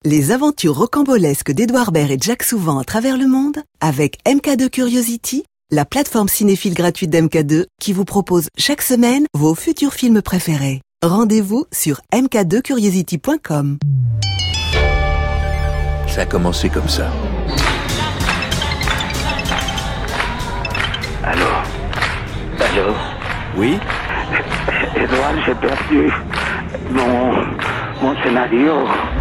Les aventures rocambolesques d'Edouard Baird et Jack Souvent à travers le monde avec MK2 Curiosity, la plateforme cinéphile gratuite d'MK2 qui vous propose chaque semaine vos futurs films préférés. Rendez-vous sur mk2curiosity.com. Ça a commencé comme ça. Allô? Oui? Edouard, j'ai perdu mon scénario.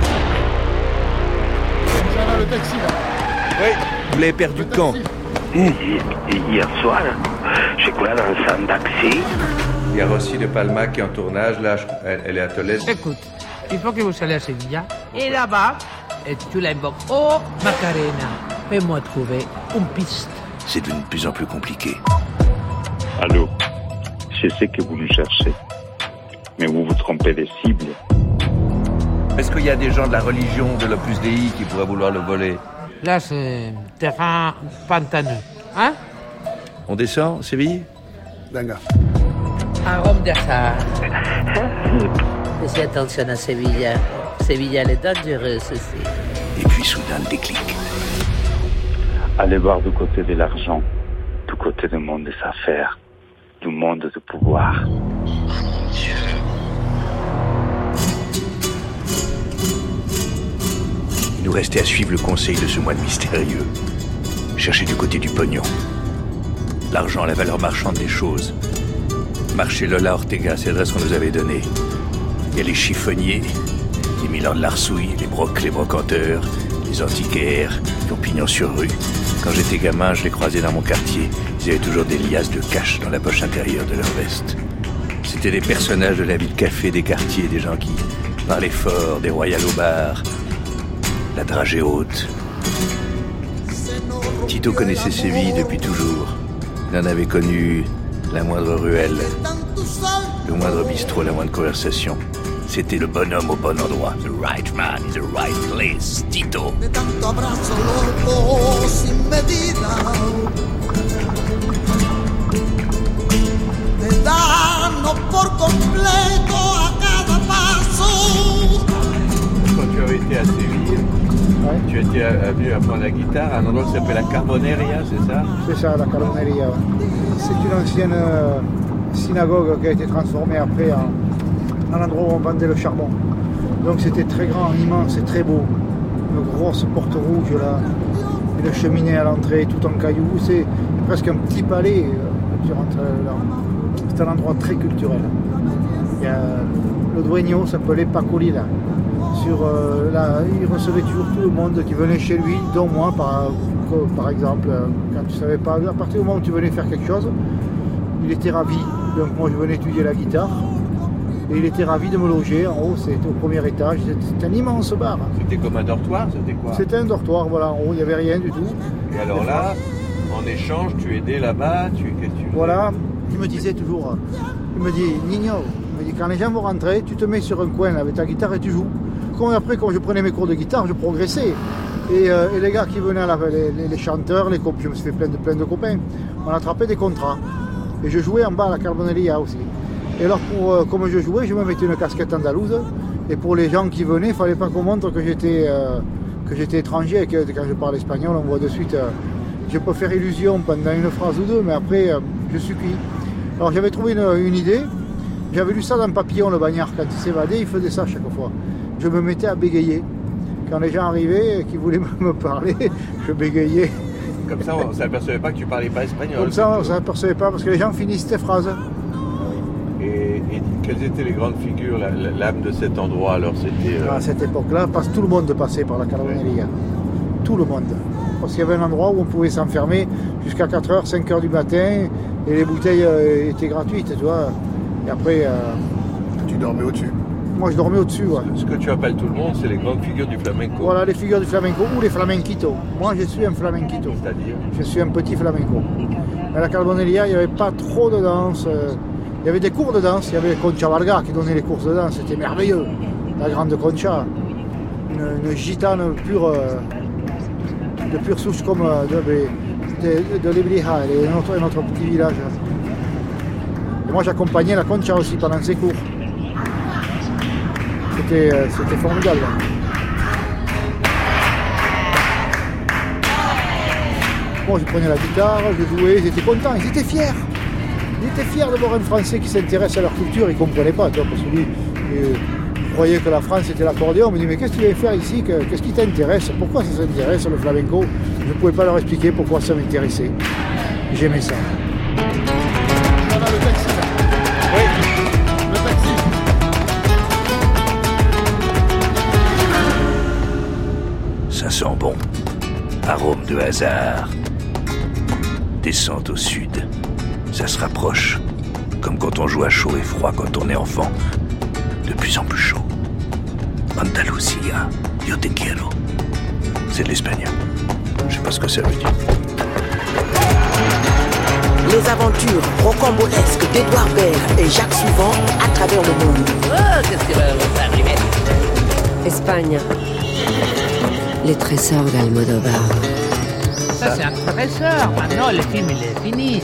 Le taxi là. Oui. Vous l'avez perdu quand? Hier soir, j'ai coulé dans un taxi. Il y a Rossi de Palma qui est en tournage, là, elle est à Tolède. Écoute, il faut que vous alliez à Sevilla. Et là-bas, et tu l'invoques. Oh, Macarena, fais-moi trouver une piste. C'est devenu de plus en plus compliqué. Allô, je sais que vous nous cherchez, mais vous vous trompez des cibles. Est-ce qu'il y a des gens de la religion de l'Opus Dei qui pourraient vouloir le voler? Là, c'est terrain pantaneux. Hein? On descend, Séville? Venga. Arôme d'Assar. Fais attention à Sevilla. Sevilla, elle est dangereuse aussi. Et puis soudain, le déclic. Allez voir du côté de l'argent, du côté du monde des affaires, du monde du pouvoir. Il nous restait à suivre le conseil de ce moine mystérieux. Chercher du côté du pognon. L'argent, la valeur marchande des choses. Marché Lola Ortega, c'est l'adresse qu'on nous avait donnée. Il y a les chiffonniers, les Milan de l'Arsouille, les brocanteurs, les antiquaires, qui ont pignon sur rue. Quand j'étais gamin, je les croisais dans mon quartier. Ils avaient toujours des liasses de cash dans la poche intérieure de leur veste. C'était des personnages de la vie de café des quartiers, des gens qui parlaient fort, des royales au bar, la dragée haute. Tito connaissait Séville depuis toujours. Il en avait connu la moindre ruelle, le moindre bistrot, la moindre conversation. C'était le bonhomme au bon endroit. The right man in the right place, Tito. De tanto abrazo loco sin medida, me danno por completo a cada paso. Quand tu avais été à Séville, tu étais venu apprendre la guitare à un endroit qui s'appelle la Carboneria, c'est ça? C'est ça, la Carboneria. C'est une ancienne synagogue qui a été transformée après en endroit où on vendait le charbon. Donc c'était très grand, immense et très beau. Une grosse porte rouge là, une cheminée à l'entrée, tout en cailloux. C'est presque un petit palais. Tu rentres là. C'est un endroit très culturel. Il y a le dueño s'appelait Paco Lila. Il recevait toujours tout le monde qui venait chez lui, dont moi par exemple, quand tu savais pas, à partir du moment où tu venais faire quelque chose, il était ravi. Donc moi je venais étudier la guitare et il était ravi de me loger. En haut, c'était au premier étage, c'était un immense bar. C'était comme un dortoir, c'était quoi? C'était un dortoir, voilà, en haut il n'y avait rien du tout. Et alors là, en échange, tu aidais là-bas, Voilà, il me disait toujours, il me dit, Nino, quand les gens vont rentrer, tu te mets sur un coin avec ta guitare et tu joues. Après, quand je prenais mes cours de guitare, je progressais. Et les gars qui venaient, les chanteurs, je me suis fait plein de copains, on attrapait des contrats. Et je jouais en bas à la Carboneria aussi. Et alors, comme je jouais, je me mettais une casquette andalouse. Et pour les gens qui venaient, il ne fallait pas qu'on montre que j'étais étranger. Et que quand je parle espagnol, on voit de suite, je peux faire illusion pendant une phrase ou deux, mais après, je suis cuit. Alors j'avais trouvé une idée. J'avais lu ça dans Papillon, le bagnard. Quand il s'évadait, il faisait ça chaque fois. Je me mettais à bégayer. Quand les gens arrivaient et qui voulaient me parler, je bégayais. Comme ça, on ne s'apercevait pas que tu parlais pas espagnol. Comme ça, on ne s'apercevait pas parce que les gens finissent tes phrases. Et quelles étaient les grandes figures, l'âme de cet endroit alors c'était, À cette époque-là, tout le monde passait par la Carboneria. Tout le monde. Parce qu'il y avait un endroit où on pouvait s'enfermer jusqu'à 4h, 5h du matin et les bouteilles étaient gratuites, tu vois. Et après... Tu dormais au-dessus? Moi, je dormais au-dessus, ouais. Ce que tu appelles tout le monde, c'est les grandes figures du flamenco. Voilà, les figures du flamenco ou les flamenquitos. Moi, je suis un flamenquito. C'est-à-dire? Je suis un petit flamenco. Mais à la Carboneria, il n'y avait pas trop de danse. Il y avait des cours de danse. Il y avait Concha Varga qui donnait les cours de danse. C'était merveilleux. La grande Concha. Une gitane pure, de pure souche comme de Lebrija, notre petit village. Et moi, j'accompagnais la Concha aussi pendant ses cours. C'était formidable. Moi, je prenais la guitare, je jouais, ils étaient contents, ils étaient fiers. Ils étaient fiers de voir un Français qui s'intéresse à leur culture, ils ne comprenaient pas, toi, parce que lui, il croyait que la France était l'accordéon. Il me dit, mais qu'est-ce que tu viens faire ici? Qu'est-ce qui t'intéresse? Pourquoi ça s'intéresse, le flamenco? Je ne pouvais pas leur expliquer pourquoi ça m'intéressait. J'aimais ça. Voilà le taxi là. Oui, le taxi. Ça sent bon. Arôme de hasard. Descente au sud. Ça se rapproche. Comme quand on joue à chaud et froid quand on est enfant. De plus en plus chaud. Andalusia, yo te quiero. C'est de l'espagnol. Je sais pas ce que ça veut dire. Les aventures rocambolesques d'Edouard Baird et Jacques Souvent à travers le monde. Oh, qu'est-ce qui va vous arriver? Espagne. Les trésors d'Almodovar. Ça, c'est un trésor. Maintenant, le film, il est fini.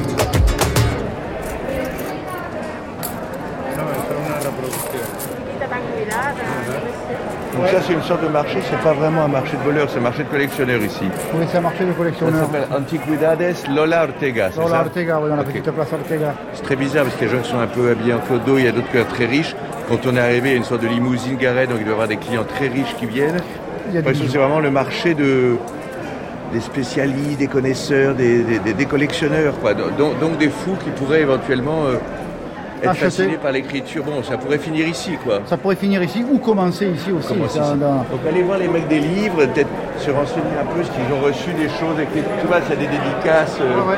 Donc ça c'est une sorte de marché, c'est pas vraiment un marché de voleurs, c'est un marché de collectionneurs ici. Oui, c'est un marché de Ça collectionneurs. s'appelle Antiquidades Lola Ortega, c'est Lola ça? Ortega, oui, dans la Ok. petite place Ortega. C'est très bizarre parce qu'il y a des gens qui sont un peu habillés en clodo, il y a d'autres qui sont très riches. Quand on est arrivé, il y a une sorte de limousine garée, donc il doit y avoir des clients très riches qui viennent. Il y a des C'est vraiment le marché des spécialistes, des connaisseurs, des collectionneurs, quoi. Donc des fous qui pourraient éventuellement être Acheter. fascinés par l'écriture. Bon, ça pourrait finir ici, quoi. Ça pourrait finir ici ou commencer ici aussi. Commencer ça, ici. Donc allez voir les mecs des livres, peut-être se renseigner un peu, ce qu'ils ont reçu des choses écrites. Tu vois, c'est des dédicaces. Ouais.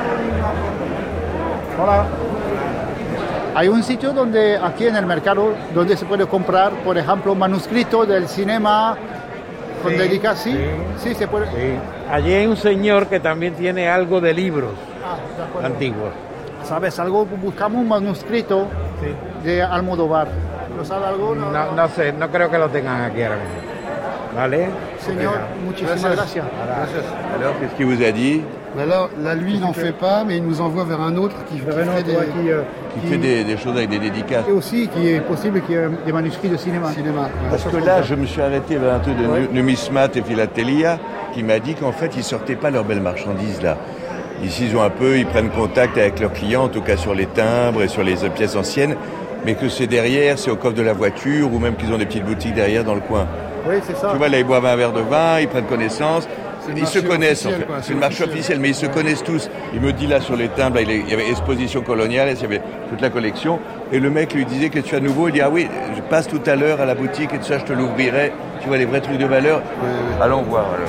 Hola. Hay un sitio donde, aquí en el mercado, donde se puede comprar, por ejemplo, manuscritos del cinema con dedicas, ¿sí? Sí, se puede. Sí. Allí hay un señor que también tiene algo de libros De acuerdo. antiguos. ¿Sabes algo? Buscamos un manuscrito de Almodóvar. ¿Lo sabe algo? No sé, no creo que lo tengan aquí ahora mismo. ¿Vale? Señor, muchísimas gracias. Alors, qu'est-ce qu'il vous a dit? Mais là, lui, il n'en fait pas, mais il nous envoie vers un autre qui Qui fait des choses avec des dédicaces. Et aussi, qui est possible qu'il y ait des manuscrits de cinéma. Parce que là, je me suis arrêté vers un truc de numismat et philatélia qui m'a dit qu'en fait, ils sortaient pas leurs belles marchandises là. Ici, ils prennent contact avec leurs clients, en tout cas sur les timbres et sur les pièces anciennes, mais que c'est derrière, c'est au coffre de la voiture, ou même qu'ils ont des petites boutiques derrière dans le coin. Oui, c'est ça. Tu vois, là, ils boivent un verre de vin, ils prennent connaissance. Ils se connaissent en fait. Quoi, c'est une marche officielle, mais ils se connaissent tous. Il me dit là sur les timbres, là, il y avait exposition coloniale, il y avait toute la collection. Et le mec lui disait que tu as nouveau, il dit ah oui, je passe tout à l'heure à la boutique et tout ça, je te l'ouvrirai. Tu vois les vrais trucs de valeur. Allons voir alors.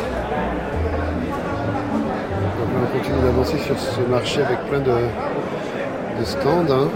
Donc on continue d'avancer sur ce marché avec plein de stands. Hein.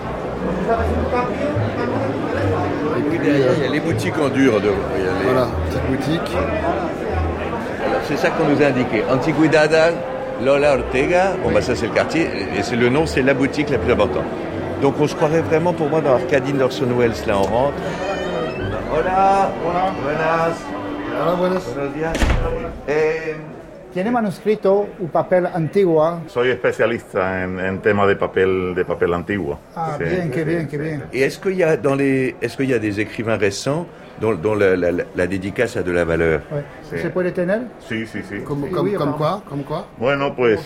Et puis, Derrière, il y a les boutiques en dur. Voilà, petite boutique. Alors, c'est ça qu'on nous a indiqué. Antiquidades Lola Ortega. Bon bah ça c'est le quartier et c'est le nom, c'est la boutique la plus importante. Donc on se croirait vraiment pour moi dans Arcadine d'Orson Welles. Là on rentre. Hola. Hola. Buenas. Hola, buenas. Buenos días. ¿Tiene manuscrito un papel antiguo? Soy especialista en tema de papel antiguo. Ah, Sí. bien, qué bien, qué bien. Et est-ce qu'il y a des écrivains récents dont la dédicace a de la valeur? Ouais. Sí. ¿Se puede tener? Sí, sí, sí. Comme quoi? Bueno, pues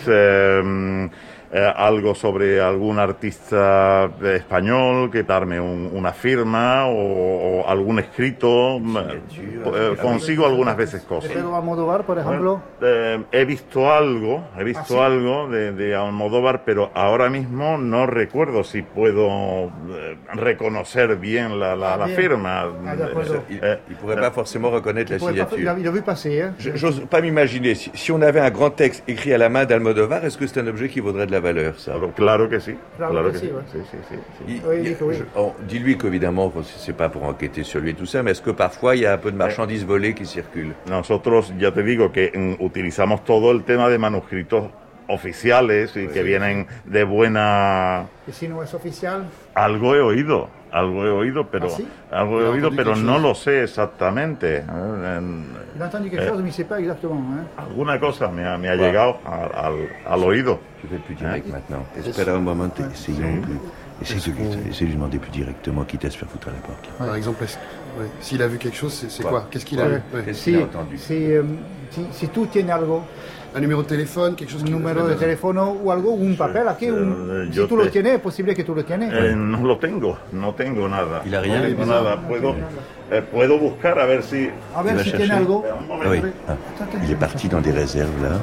algo sobre algún artista español que darme una firma o algún escrito. Consigo algunas veces cosas. ¿De Pedro Almodóvar, por ejemplo? He visto algo de Almodóvar, pero ahora mismo no recuerdo si puedo reconocer bien la bien. firma. Ah, de acuerdo. Il ne pourrait pas forcément reconnaître la signature. Il a vu passer, hein? J'ose pas m'imaginer, si on avait un grand texte écrit à la main d'Almodovar, est-ce que c'est un objet qui vaudrait de la valeur, ça? Claro que sí. Claro que sí, ouais. Dis-lui qu'évidemment, c'est pas pour enquêter sur lui et tout ça, mais est-ce que parfois il y a un peu de marchandises volées qui circulent? Nosotros, ya te digo, que utilizamos todo el tema de manuscritos oficiales y que vienen de buena... ¿Y si no es oficial? Algo he oído, pero, ¿Ah, sí? pero no lo sé exactamente. Il a entendu quelque chose, mais il ne sait pas exactement. Hein? Alguna cosa me ha llegado al oído. Je vais être plus direct maintenant. Espera un moment, essayons plus. Essaye de lui demander plus directement, quitte à se faire foutre à la porte. Par exemple, s'il a vu quelque chose, c'est quoi? Qu'est-ce qu'il a vu? Qu'est-ce qu'il a entendu? Si tú tienes algo, Un numéro de téléphone, quelque chose Un número de teléfono o algo, un papel aquí. Si tú lo tienes, es posible que tú lo tienes. No lo tengo, no tengo nada. Il a rien. No tengo nada. Puedo buscar a ver si... A ver si tiene algo. Oui. Ah. Il est parti dans des réserves là.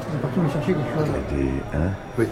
Oui.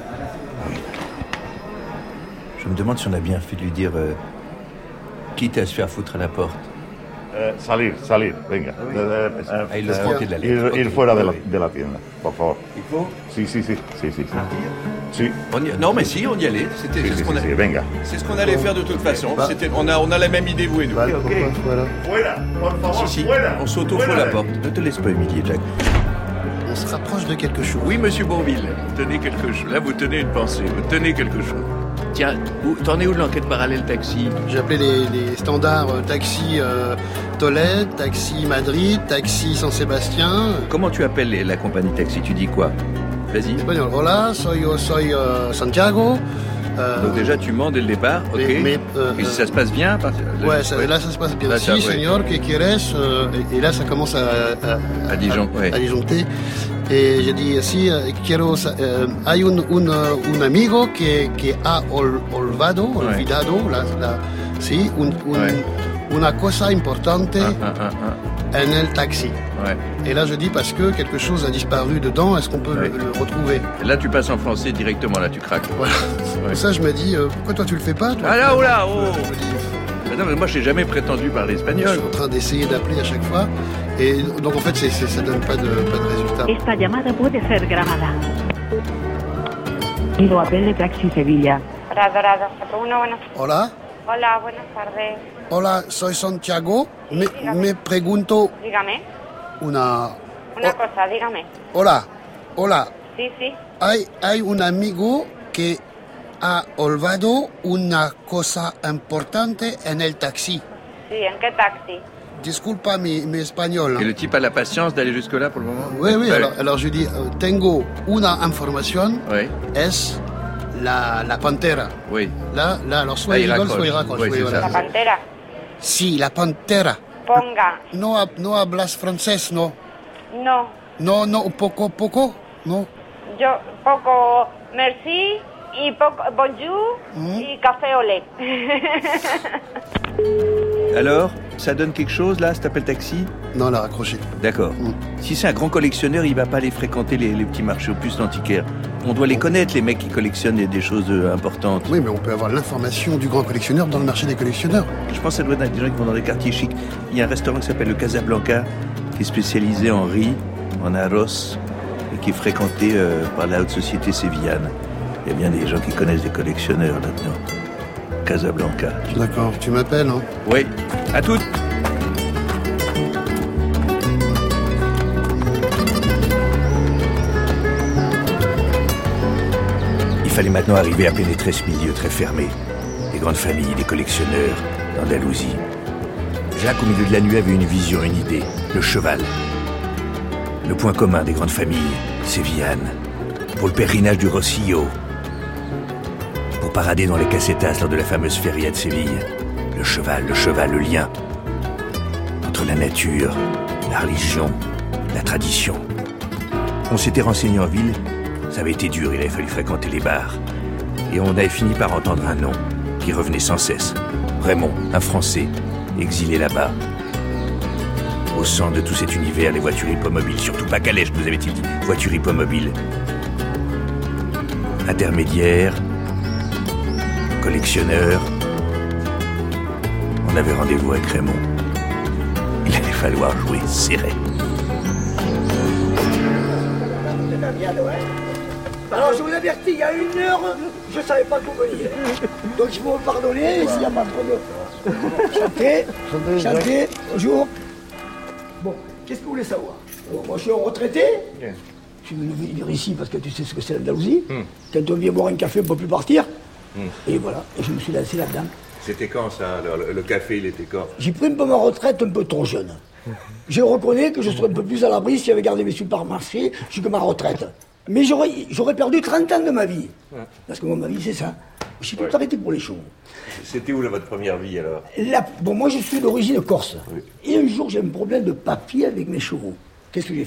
Je me demande si on a bien fait de lui dire, quitte à se faire foutre à la porte. Salir, venga. Il le prend de la lettre. Ir fuera de la tienda, por favor. Il faut? Sí. Sí. Non, mais si, on y allait. C'est venga. C'est ce qu'on allait faire de toute façon. On a la même idée, vous et nous. Voilà. Fuera, por favor, Si. fuera. On s'auto-fout la porte. Ne te laisse pas humilier, Jack. On se rapproche de quelque chose. Oui, monsieur Bourville, tenez quelque chose. Là, vous tenez une pensée, vous tenez quelque chose. Tiens, t'en es où de l'enquête parallèle taxi? J'ai appelé les standards taxi Tolède, taxi Madrid, taxi San Sébastien. Comment tu appelles la compagnie taxi? Tu dis quoi? Vas-y. Espagnol. Hola, soy Santiago. Donc déjà, tu mens dès le départ, ok. Et ça se passe bien? Là, ça se passe bien. Si, señor, ¿qué quieres? Et là, ça commence à disjoncter. Et j'ai dit, si, quiero... hay un amigo que ha olvidado, sí, una cosa importante en el taxi. Ouais. Et là, je dis, parce que quelque chose a disparu dedans, est-ce qu'on peut le retrouver? Et là, tu passes en français directement, là, tu craques. Voilà. Ouais. Ça, je me dis, pourquoi toi, tu le fais pas, toi? Ah là, oh là, oh! Non, mais moi, je n'ai jamais prétendu parler espagnol. Je suis en train d'essayer d'appeler à chaque fois. Et donc, en fait, ça donne pas de résultat. Esta llamada puede ser grabada. Pido papel de Taxi Sevilla. Dorado, 41, buenas. Hola. Hola, buenas tardes. Hola, soy Santiago. Me pregunto... Dígame. Una cosa, dígame. Hola. Sí. Hay un amigo que ha olvidado una cosa importante en el taxi. Sí, ¿en qué taxi? Disculpa mi espagnol. Et le type a la patience d'aller jusque-là pour le moment? Oui, alors je dis, tengo una información, es la pantera. Oui. Là, alors soit il rigole, soit il raccroche. Oui, voilà. ¿La pantera? Sí, la pantera. Ponga. No hablas francés, ¿no? No. No, poco, ¿no? Yo, poco, merci, y poco, bonjour, y café au lait. Alors, ça donne quelque chose, là, cet appel taxi? Non, elle a raccroché. D'accord. Si c'est un grand collectionneur, il va pas aller fréquenter les petits marchés aux puces d'antiquaires. On doit les connaître, les mecs qui collectionnent des choses importantes. Oui, mais on peut avoir l'information du grand collectionneur dans le marché des collectionneurs. Je pense que ça doit être des gens qui vont dans les quartiers chics. Il y a un restaurant qui s'appelle le Casablanca, qui est spécialisé en riz, en arroz, et qui est fréquenté par la haute société sévillane. Il y a bien des gens qui connaissent des collectionneurs là-dedans. Casablanca. D'accord, tu m'appelles, hein? Oui, à toutes. Il fallait maintenant arriver à pénétrer ce milieu très fermé. Des grandes familles, des collectionneurs, d'Andalousie. Jacques, au milieu de la nuit, avait une vision, une idée. Le cheval. Le point commun des grandes familles sévillanes. Pour le pèlerinage du Rosillo. Pour parader dans les casetas lors de la fameuse feria de Séville. Le cheval, le lien. Entre la nature, la religion, la tradition. On s'était renseigné en ville. Ça avait été dur, il avait fallu fréquenter les bars. Et on avait fini par entendre un nom qui revenait sans cesse. Raymond, un Français, exilé là-bas. Au centre de tout cet univers, les voitures hippomobiles, surtout pas calèche, nous avait-il dit, voitures hippomobiles. Intermédiaire, collectionneur. On avait rendez-vous avec Raymond. Il allait falloir jouer serré. Alors je vous avertis, il y a 1 heure, je ne savais pas d'où venir. Donc je vous pardonner s'il n'y a pas trop de... Chanter, bonjour. Bon, qu'est-ce que vous voulez savoir? Alors, moi je suis un retraité. Je suis venu venir ici parce que tu sais ce que c'est l'Andalousie. Quand on vient boire un café, on ne peut plus partir. Et voilà, et je me suis lancé là-dedans. C'était quand ça alors, le café, il était quand? J'ai pris un peu ma retraite un peu trop jeune. Je reconnais que je serais un peu plus à l'abri si j'avais gardé mes supermarchés jusqu'à ma retraite. Mais j'aurais perdu 30 ans de ma vie. Parce que moi, ma vie, c'est ça. Je suis tout arrêté pour les chevaux. C'était où votre première vie alors? Bon, moi, je suis d'origine corse. Oui. Et un jour, j'ai un problème de papier avec mes chevaux. Qu'est-ce que j'ai fait?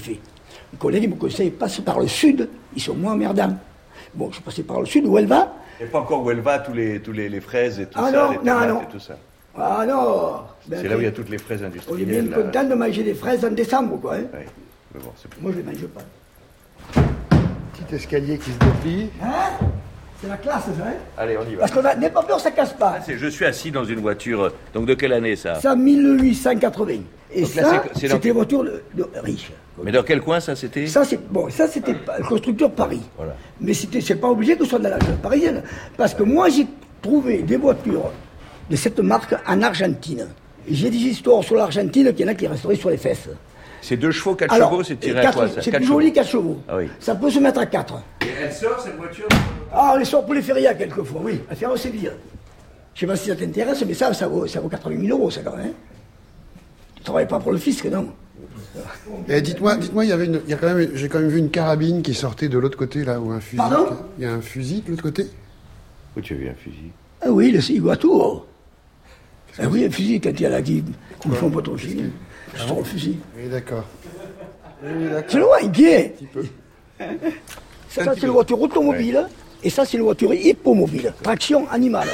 Les collègues me conseillent, passe par le sud, ils sont moins emmerdants. Bon, je suis passé par le sud, où elle va. Et pas encore où elle va, tous les fraises et tout ah ça, non, les tomates non. et tout ça. Ah non. C'est là où il y a toutes les fraises industrielles. On est bien content de manger des fraises en décembre, quoi. Hein. Oui, mais bon, moi, je ne les mange pas. Petit escalier qui se déplie. Hein? C'est la classe, ça, hein? Allez, on y va. Parce qu'on n'aie pas peur, ça casse pas. Je suis assis dans une voiture, donc de quelle année ça? Ça, 1880. Et donc, là, c'était une voiture de riche. Mais dans quel coin ça c'était? Ça, c'était le constructeur Paris. Voilà. Mais c'est pas obligé que ce soit dans la région parisienne. Parce que moi, j'ai trouvé des voitures de cette marque en Argentine. Et j'ai des histoires sur l'Argentine qu'il y en a qui resteraient sur les fesses. C'est 2 chevaux, 4 chevaux, c'est tiré à quoi ça? C'est plus joli 4 chevaux. Ah oui. Ça peut se mettre à 4. Et elle sort cette voiture? Ah, on les sort pour les férias quelquefois, oui. À faire au Séville. Je sais pas si ça t'intéresse, mais ça vaut 80 000 euros, ça quand même. Tu travailles pas pour le fisc, non? Et dites-moi, j'ai quand même vu une carabine qui sortait de l'autre côté, là, où un fusil. Pardon? Il y a un fusil de l'autre côté? Où tu as vu un fusil? Ah oui, le Ciguatour. Ah oui, un fusil, quand il y a là qui me font pas ton fusil. Je sors le fusil. Oui, d'accord. C'est loin, bien. Ça, c'est la voiture automobile, et ça, c'est la voiture hippomobile. Traction animale.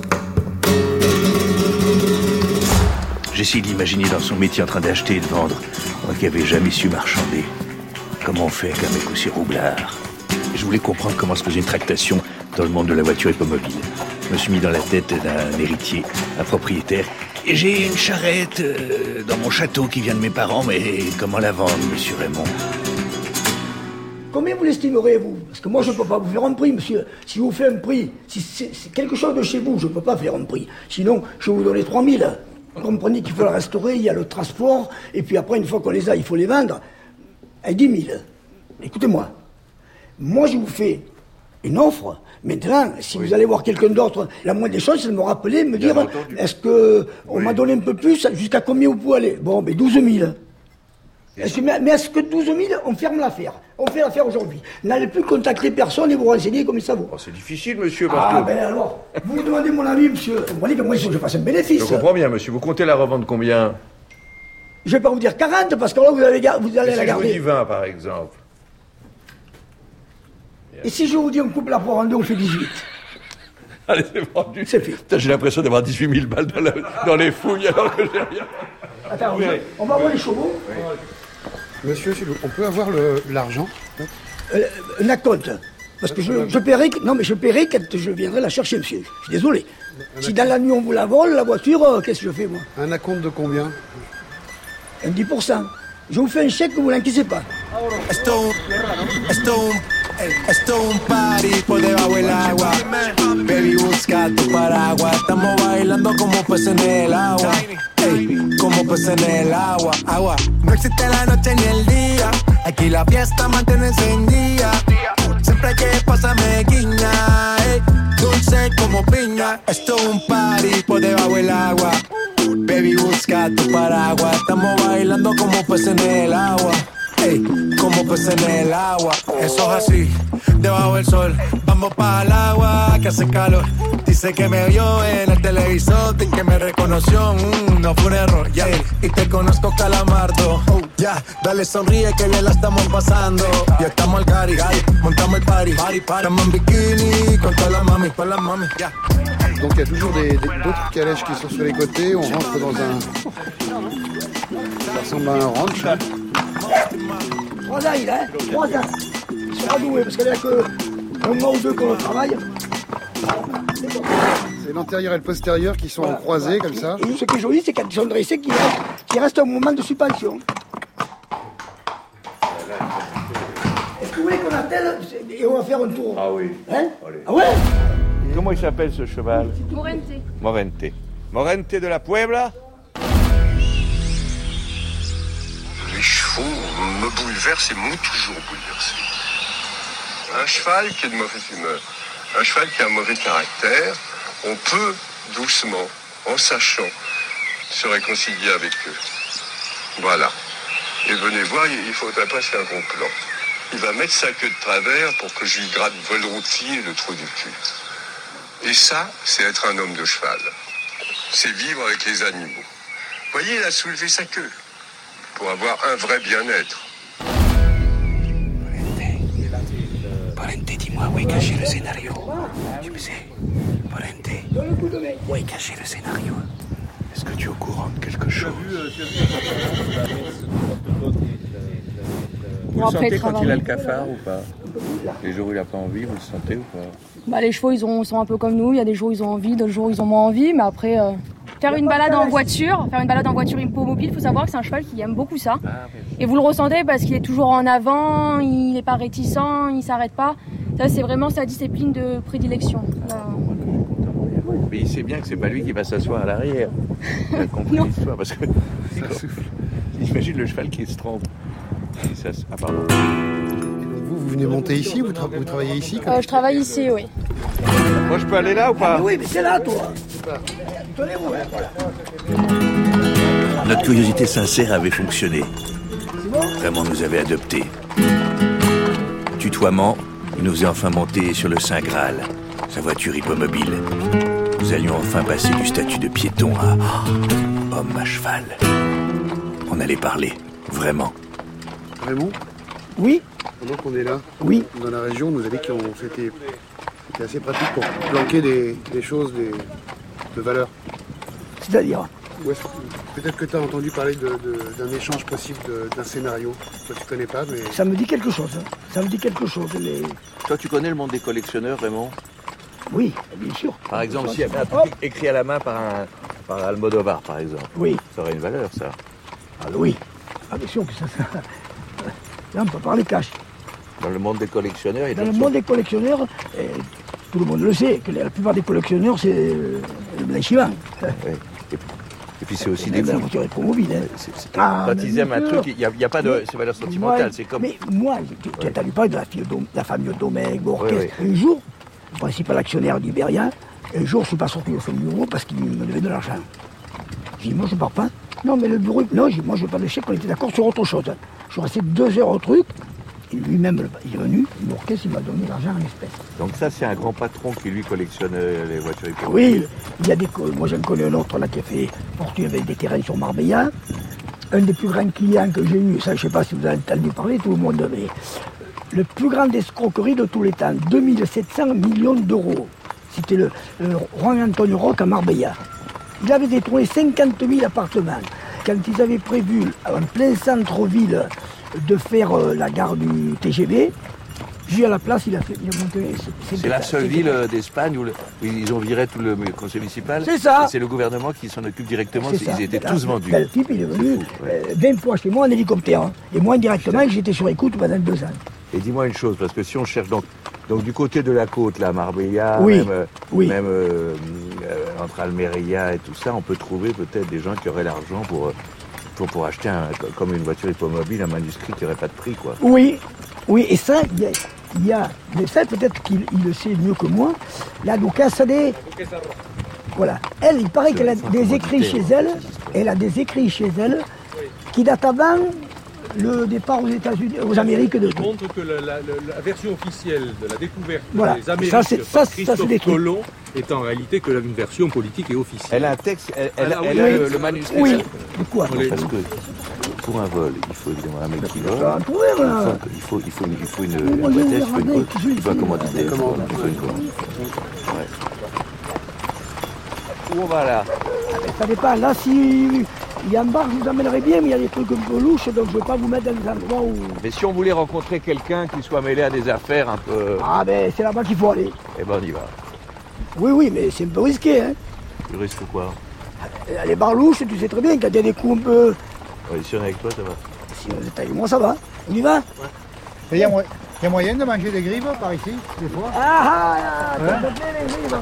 J'essaie d'imaginer dans son métier en train d'acheter et de vendre, moi qui n'avais jamais su marchander. Comment on fait avec un mec aussi roublard? Je voulais comprendre comment se faisait une tractation dans le monde de la voiture hippomobile. Je me suis mis dans la tête d'un héritier, un propriétaire. Et j'ai une charrette dans mon château qui vient de mes parents, mais comment la vendre, monsieur Raymond? Combien vous l'estimerez, vous? Parce que moi, je ne peux pas vous faire un prix, monsieur. Si vous faites un prix, si c'est quelque chose de chez vous, je ne peux pas faire un prix. Sinon, je vais vous donner 3 000. Vous comprenez qu'il faut la restaurer, il y a le transport, et puis après, une fois qu'on les a, il faut les vendre. À 10 000. Écoutez-moi. Moi, je vous fais une offre. Maintenant, si vous allez voir quelqu'un d'autre, la moindre des choses, c'est de me rappeler, me dire, est-ce qu'on m'a donné un peu plus, jusqu'à combien vous pouvez aller? Bon, ben 12 000. Mais est-ce que 12 000, on ferme l'affaire? On fait l'affaire aujourd'hui. N'allez plus contacter personne et vous renseigner comme ça vaut. Oh, c'est difficile, monsieur, parce que... Ah, ben alors, vous me demandez mon avis, monsieur. Vous voyez que moi, il faut que je fasse un bénéfice. Je comprends bien, monsieur. Vous comptez la revendre combien? Je vais pas vous dire 40, parce que là, vous allez la garder. Si je vous dis 20, par exemple. Et si je vous dis on coupe la poire en deux, on fait 18. Allez, c'est vendu. C'est fait. Putain, j'ai l'impression d'avoir 18 000 balles dans les fouilles alors que j'ai rien. Attends, on va voir les chevaux. Oui. Monsieur, on peut avoir l'argent? Un acompte. Parce que je paierai, non mais je paierai quand je viendrai la chercher, monsieur. Je suis désolé. Si dans la nuit on vous la vole, la voiture, qu'est-ce que je fais, moi? Un acompte de combien? Un 10%. Je vous fais un chèque, vous l'inquiétez pas. Esto es un party por debajo del agua. Baby, busca tu paraguas. Estamos bailando como peces en el agua. Ey, como peces en el agua. Agua. No existe la noche ni el día. Aquí la fiesta mantiene encendida. Siempre hay que pasarme guiña. Ey, dulce como piña. Esto es un party por debajo del agua. Baby, busca tu paraguas. Estamos bailando como peces en el agua. Ey, como peces en el agua. Eso es así, debajo del sol. Vamos para el agua, que hace calor. Dice que me vio en el televisor y que me reconoció. No fue un error, ya. Yeah. Y te conozco, Calamardo. Ya, dale sonríe que bien la estamos pasando. Ya estamos al cari, montamos el party. Estamos en bikini con todas las mami, ya. Donc il y a toujours d'autres calèches qui sont sur les côtés. On rentre dans un... Ça ressemble à un ranch. 3 ans, il a, hein? 3 ans. Il sera doué, parce qu'il n'y a qu'un mois ou deux qu'on le travaille. C'est l'antérieur et le postérieur qui sont croisés comme ça. Et ce qui est joli, c'est quand ils sont dressés, qu'il reste un moment de suspension. Est-ce que vous voulez qu'on attelle et on va faire un tour? Ah oui. Hein? Ah ouais? Comment il s'appelle ce cheval? Morente. Morente de la Puebla? Les chevaux me bouleversent et m'ont toujours bouleversé. Un cheval qui est de mauvaise humeur, un cheval qui a un mauvais caractère, on peut doucement, en sachant, se réconcilier avec eux. Voilà. Et venez voir, il faudrait pas faire un complot. Il va mettre sa queue de travers pour que je lui gratte Volrouti et le trou du cul. Et ça, c'est être un homme de cheval. C'est vivre avec les animaux. Vous voyez, il a soulevé sa queue pour avoir un vrai bien-être. Où est caché le scénario? Tu me sais, Morente, où est caché le scénario? Est-ce que tu es au courant de quelque chose? Vous le sentez quand il a le cafard ou pas? Les jours où il n'a pas envie, vous le sentez ou pas? Les chevaux, ils sont un peu comme nous. Il y a des jours où ils ont envie, d'autres jours où ils ont moins envie. Mais après, faire une balade en voiture hippomobile, il faut savoir que c'est un cheval qui aime beaucoup ça. Et vous le ressentez parce qu'il est toujours en avant, il n'est pas réticent, il ne s'arrête pas. Ça, c'est vraiment sa discipline de prédilection. Là. Mais il sait bien que c'est pas lui qui va s'asseoir à l'arrière. Il a compris l'histoire parce que ça souffle. J'imagine le cheval qui se trompe. Ah pardon. Vous venez monter ici, vous travaillez ici Je travaille ici, oui. Moi je peux aller là ou pas? Oui, mais c'est là, toi. Notre curiosité sincère avait fonctionné. Vraiment nous avait adoptés. Tutoiement, il nous faisait enfin monter sur le Saint Graal, sa voiture hippomobile. Nous allions enfin passer du statut de piéton à homme à cheval. On allait parler, vraiment. Raymond? Oui. Pendant qu'on est là, oui. Dans la région, nous avait dit que c'était assez pratique pour planquer des choses de valeur. C'est-à-dire? Ouais, peut-être que tu as entendu parler d'un échange possible d'un scénario. Toi, tu connais pas, mais... Ça me dit quelque chose. Ça me dit quelque chose. Toi, tu connais le monde des collectionneurs, Raymond? Oui, bien sûr. Par exemple, s'il y avait un truc écrit à la main par Almodovar, par exemple. Oui. Ça aurait une valeur, ça. Ah oui. Ah, bien sûr que ça... Là, on peut parler cash. Dans le monde des collectionneurs... Dans le monde des collectionneurs, tout le monde le sait, que la plupart des collectionneurs, c'est le blanchiment. Oui. Et puis c'est aussi des fous. voiture hippomobile. Quand ils aiment un truc, il n'y a pas de valeur sentimentale. C'est comme... Mais moi, tu as entendu parler de la famille Domingue, Borges. Un jour, le principal actionnaire d'Iberia, un jour, je ne suis pas sorti au fond du bureau parce qu'il me devait de l'argent. J'ai dit, moi, je ne pars pas. Non, mais le bureau... Non, moi, je ne veux pas de chèque, on était d'accord sur autre chose. Je suis resté 2 heures au truc, et lui-même, il est venu, Bourquet, il m'a donné l'argent en espèces. Donc ça, c'est un grand patron qui, lui, collectionne les voitures hippomobiles. Oui, il y a moi, j'en connais un autre, là, qui a fait fortune avec des terrains sur Marbella. Un des plus grands clients que j'ai eu, ça, je ne sais pas si vous avez entendu parler, tout le monde, mais le plus grand escroquerie de tous les temps, 2700 millions d'euros. C'était le Juan Antonio Roque à Marbella. Il avait détourné 50 000 appartements. Quand ils avaient prévu, en plein centre-ville, de faire la gare du TGV, lui à la place, il a monté... C'est la seule ville d'Espagne où ils ont viré tout le conseil municipal. C'est ça. C'est le gouvernement qui s'en occupe directement. Ils étaient tous vendus. Le type, il est venu 20 fois chez moi en hélicoptère. Hein. Et moi, indirectement, j'étais sur écoute pendant 2 ans. Et dis-moi une chose, parce que si on cherche donc du côté de la côte, là, Marbella, même entre Almeria et tout ça, on peut trouver peut-être des gens qui auraient l'argent pour acheter comme une voiture hippomobile, un manuscrit qui n'aurait pas de prix, quoi. Oui, et ça, il y a mais ça peut-être qu'il le sait mieux que moi, la Duquesa de... Voilà. Elle, il paraît qu'elle a des écrits chez elle, qui datent avant le départ aux États-Unis, aux Amériques de... montre que la version officielle de la découverte des Amériques par Christophe Colomb est en réalité que une version politique et officielle. Elle a un texte, elle a le manuscrit. Oui, de quoi? Parce que pour un vol, il faut évidemment un mec qui vole. Il faut un commanditaire. Où va là? Ça dépend. Là, si il y a un bar, je vous amènerai bien, mais il y a des trucs un peu louches, donc je ne vais pas vous mettre dans des endroits où... Mais si on voulait rencontrer quelqu'un qui soit mêlé à des affaires un peu... Ah ben, c'est là-bas qu'il faut aller. Eh ben, on y va. Oui, mais c'est un peu risqué, hein. Tu risques quoi? Les bars louches, tu sais très bien, quand il y a des coups un peu... Ouais, si on est avec toi, ça va. Si on est avec moi, ça va. On y va? Il y a moyen de manger des grives par ici, des fois? Ça me plaît, les grives.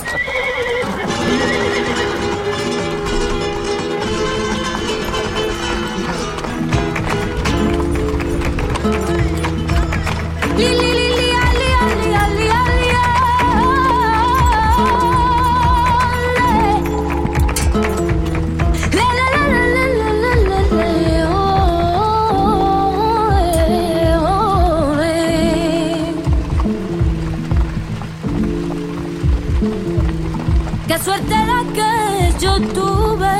Qué suerte la que yo tuve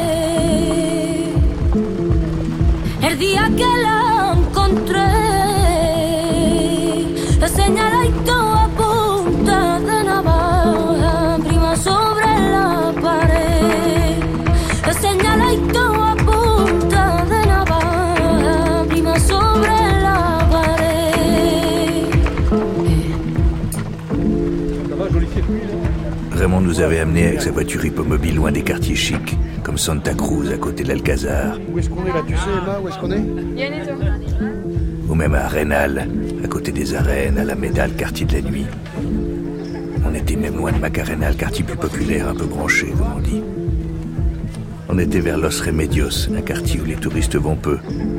el día que la encontré, la señaladito a Jean nous avait amenés avec sa voiture hippomobile loin des quartiers chics, comme Santa Cruz à côté de l'Alcazar. Où est-ce qu'on est là, tu sais, Emma, où est-ce qu'on est? Ou même à Arenal, à côté des arènes, à la Médale, quartier de la nuit. On était même loin de Macarena, le quartier plus populaire, un peu branché, comme on dit. On était vers Los Remedios, un quartier où les touristes vont peu.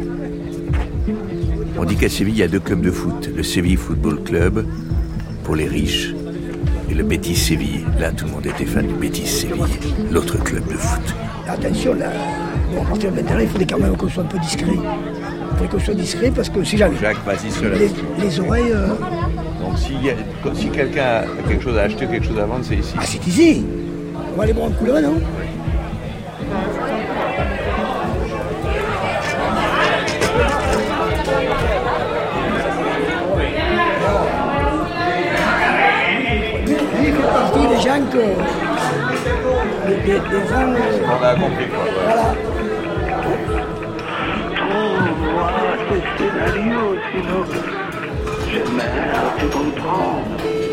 On dit qu'à Séville, il y a 2 clubs de foot. Le Séville Football Club, pour les riches, et le Betis Séville. Là, tout le monde était fan du Betis Séville, l'autre club de foot. Attention, là, bon, à partir de maintenant, il faudrait quand même qu'on soit un peu discret. Il faudrait qu'on soit discret parce que si jamais... Jacques, vas-y, cela. Les oreilles... Donc si quelqu'un a quelque chose à acheter, quelque chose à vendre, c'est ici. Ah, c'est ici. On va aller boire un coup là, non? Des gens que... Des gens... On a compris, quoi. Voilà. Trouve-moi ce scénario, sinon je meurs, tu comprends.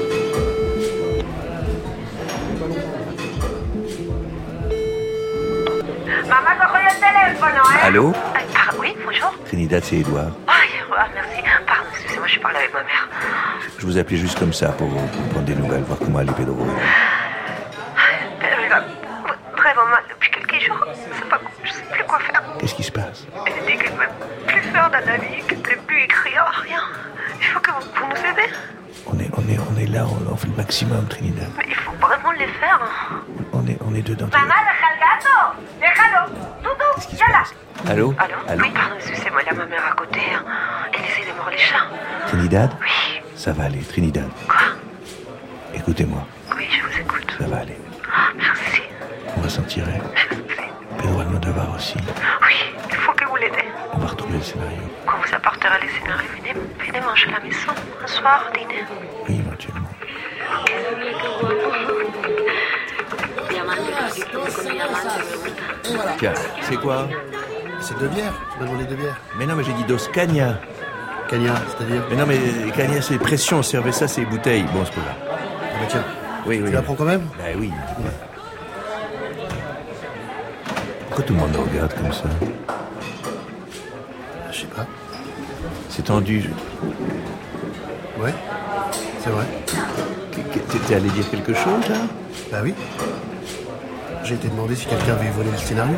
Maman, coge el teléfono, ¿eh? Allô? Ah, oui, bonjour. Trinidad, c'est Edouard. Merci. Pardon, excusez-moi, je parle avec ma mère. Je vous appelais juste comme ça pour prendre des nouvelles, voir comment allait Pedro. Pedro, il va vraiment mal depuis quelques jours. Je sais plus quoi faire. Qu'est-ce qui se passe? Elle dit qu'elle ne peut plus faire d'analyse, qu'elle ne peut plus écrire, rien. Il faut que vous nous aidez. On est là, on fait le maximum, Trinidad. Mais il faut vraiment les faire. On est dedans. Maman, deja el gato. Déjalo. Qu'est-ce qui se passe? Allô? Allô? Oui, pardon, excusez-moi, il y a ma mère à côté. Elle essaie de mordre les chats. Trinidad? Oui. Ça va aller, Trinidad. Quoi? Écoutez-moi. Oui, je vous écoute. Ça va aller. Merci. On va s'en tirer. Pedro Almodovar aussi. Oui, il faut que vous l'aidez. On va retrouver le scénario. Quand vous apporterez les scénarios, venez manger à la maison. Un soir, dîner. Oui, éventuellement. Tiens, c'est quoi? C'est 2 bières. Tu m'as demandé 2 bières. Mais non, mais j'ai dit dos Cagna. Cagna, c'est-à-dire? Mais non, mais Cagna, c'est pression. Servez ça, c'est bouteilles. Bon, c'est pas grave. Ah bah tiens. Oui. Tu la prends quand même? Bah oui. Pourquoi tout le monde nous regarde comme ça? Je sais pas. C'est tendu. Ouais, c'est vrai. T'étais allé dire quelque chose, là? Bah oui. J'ai été demandé si quelqu'un avait volé le scénario.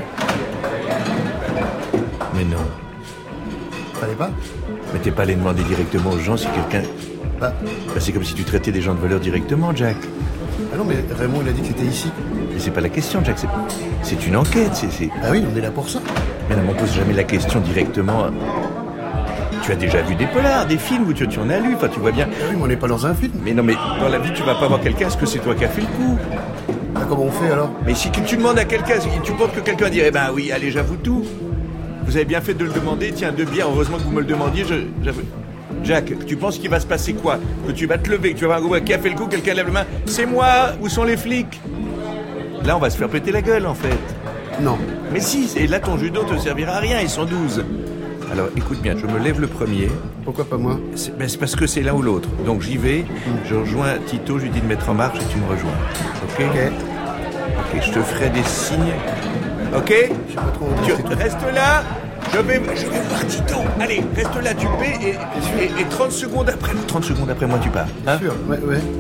Mais non. Fallait pas? Mais t'es pas allé demander directement aux gens si quelqu'un... Bah, c'est comme si tu traitais des gens de voleurs directement, Jack. Ah non, mais Raymond, il a dit que c'était ici. Mais c'est pas la question, Jack. C'est une enquête, Ah oui, on est là pour ça. Mais non, on pose jamais la question directement... Tu as déjà vu des polars, des films où tu en as lu, enfin tu vois bien. Ah oui, mais on n'est pas dans un film. Mais non, mais dans la vie, tu vas pas voir quelqu'un, est-ce que c'est toi qui as fait le coup? Bah, comment on fait alors? Mais si tu demandes à quelqu'un, tu penses que quelqu'un va dire, eh ben oui, allez, j'avoue tout. Vous avez bien fait de le demander, tiens, 2 bières, heureusement que vous me le demandiez, j'avoue. Jack, tu penses qu'il va se passer quoi? Que tu vas te lever, que tu vas voir un gars qui a fait le coup, quelqu'un lève la main, c'est moi, où sont les flics? Là, on va se faire péter la gueule, en fait. Non. Mais si, et là, ton judo te servira à rien, ils sont 12. Alors, écoute bien, je me lève le premier. Pourquoi pas moi? C'est parce que c'est l'un ou l'autre. Donc, j'y vais, je rejoins Tito, je lui dis de mettre en marche et tu me rejoins. Ok, je te ferai des signes. Ok? Je sais pas trop. Tu restes là, je vais voir Tito. Allez, reste là, tu paies et 30 secondes après. 30 secondes après moi, tu pars. Bien sûr, ouais.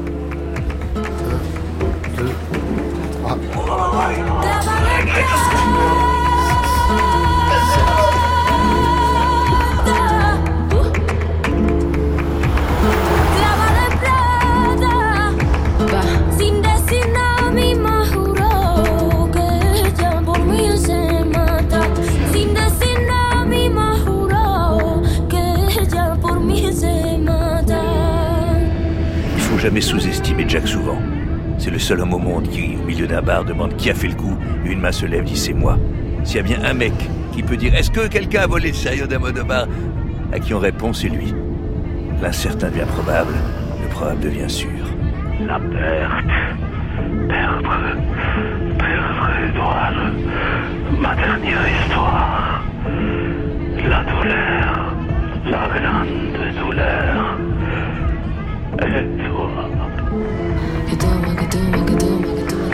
1, 2, 3. Jamais sous-estimer Jack Souvent. C'est le seul homme au monde qui, au milieu d'un bar, demande qui a fait le coup. Une main se lève, dit c'est moi. S'il y a bien un mec qui peut dire est-ce que quelqu'un a volé le scénario d'Almodovar, à qui on répond c'est lui. L'incertain devient probable, le probable devient sûr. La perte. Perdre Edouard. Ma dernière histoire. La douleur. La grande douleur. Et toi? Que toma, que toma, que toma, que toma.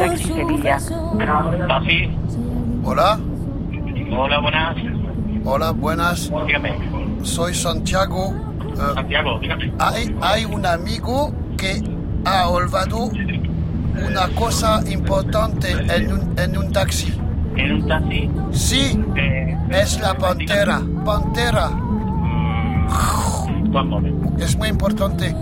Taxi Sevilla. ¿Sí? Hola. Hola, buenas. Hola, buenas. Dígame. Soy Santiago. Santiago, dígame. Hay un amigo que ha olvidado una cosa importante en un taxi. ¿En un taxi? Sí, es la pantera. Pantera. Es muy importante.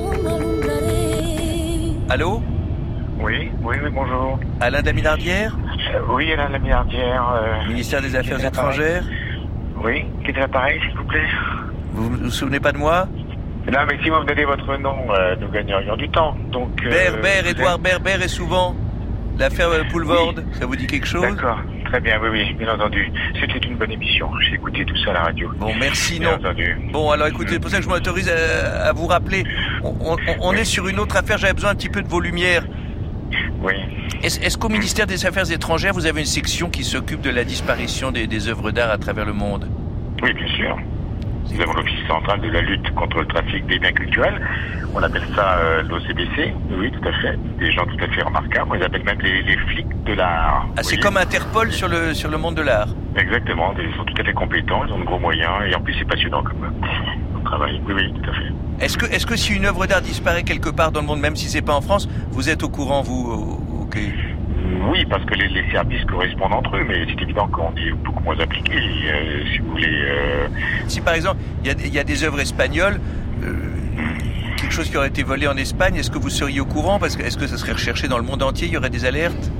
Allô? Oui, bonjour. Alain Daminardière? Oui, Alain Daminardière. Ministère des Affaires étrangères? Oui, qui est à l'appareil, s'il vous plaît? Vous vous souvenez pas de moi? Non, mais si vous me donnez votre nom, nous gagnerions du temps. Donc, Édouard Berbère et souvent. L'affaire Poulvord, ça vous dit quelque chose? D'accord, très bien, oui, bien entendu. C'était une bonne émission, j'ai écouté tout ça à la radio. Bon, merci, bien non. Entendu. Bon, alors écoutez, c'est pour ça que je m'autorise à vous rappeler. On est sur une autre affaire, j'avais besoin un petit peu de vos lumières. Oui. Est-ce qu'au ministère des Affaires étrangères, vous avez une section qui s'occupe de la disparition des œuvres d'art à travers le monde? Oui, bien sûr. Nous avons l'Office central de la lutte contre le trafic des biens culturels. On appelle ça l'OCBC. Oui, tout à fait. Des gens tout à fait remarquables. On les appelle même les flics de l'art. Ah, c'est comme Interpol sur le monde de l'art. Exactement. Ils sont tout à fait compétents, ils ont de gros moyens et en plus c'est passionnant comme travail. Oui, tout à fait. Est-ce que si une œuvre d'art disparaît quelque part dans le monde, même si c'est pas en France, vous êtes au courant, vous, ok? Oui, parce que les services correspondent entre eux, mais c'est évident qu'on est beaucoup moins impliqués, si vous voulez. Si par exemple, il y a des œuvres espagnoles, quelque chose qui aurait été volé en Espagne, est-ce que vous seriez au courant? Parce que est-ce que ça serait recherché dans le monde entier? Il y aurait des alertes?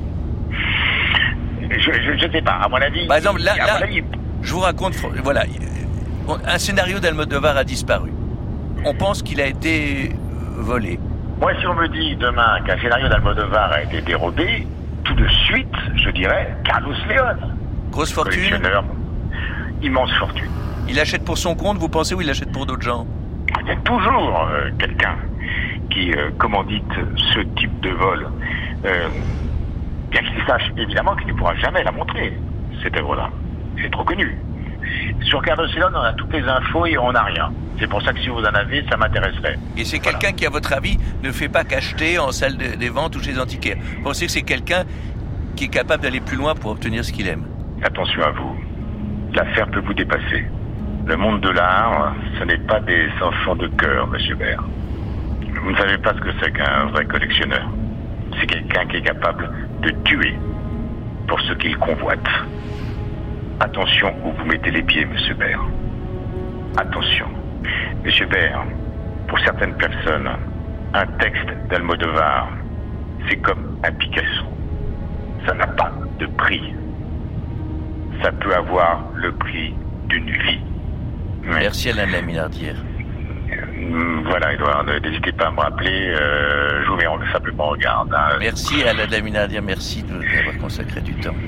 Je ne sais pas, à mon avis. Par exemple, là, je vous raconte, voilà, un scénario d'Almodovar a disparu. On pense qu'il a été volé. Moi, si on me dit demain qu'un scénario d'Almodovar a été dérobé, tout de suite, je dirais Carlos León. Grosse fortune? Immense fortune. Il achète pour son compte, vous pensez, ou il achète pour d'autres gens? Il y a toujours quelqu'un qui commandite ce type de vol. Bien qu'il sache évidemment qu'il ne pourra jamais la montrer, cette œuvre-là. C'est trop connu. Sur Carlos León, on a toutes les infos et on n'a rien. C'est pour ça que si vous en avez, ça m'intéresserait. Et c'est quelqu'un qui, à votre avis, ne fait pas qu'acheter en salle des ventes ou chez les antiquaires. Vous pensez que c'est quelqu'un qui est capable d'aller plus loin pour obtenir ce qu'il aime? Attention à vous. L'affaire peut vous dépasser. Le monde de l'art, ce n'est pas des enfants de cœur, monsieur Baird. Vous ne savez pas ce que c'est qu'un vrai collectionneur. C'est quelqu'un qui est capable de tuer pour ce qu'il convoite. Attention où vous mettez les pieds, monsieur Baird. Attention. Monsieur Baird, pour certaines personnes, un texte d'Almodovar, c'est comme un Picasso. Ça n'a pas de prix. Ça peut avoir le prix d'une vie. Merci Alain Daminardière. Voilà, Edouard, n'hésitez pas à me rappeler, je vous mets simplement en garde. Hein. Merci Alain Daminardière, merci de nous avoir consacré du temps.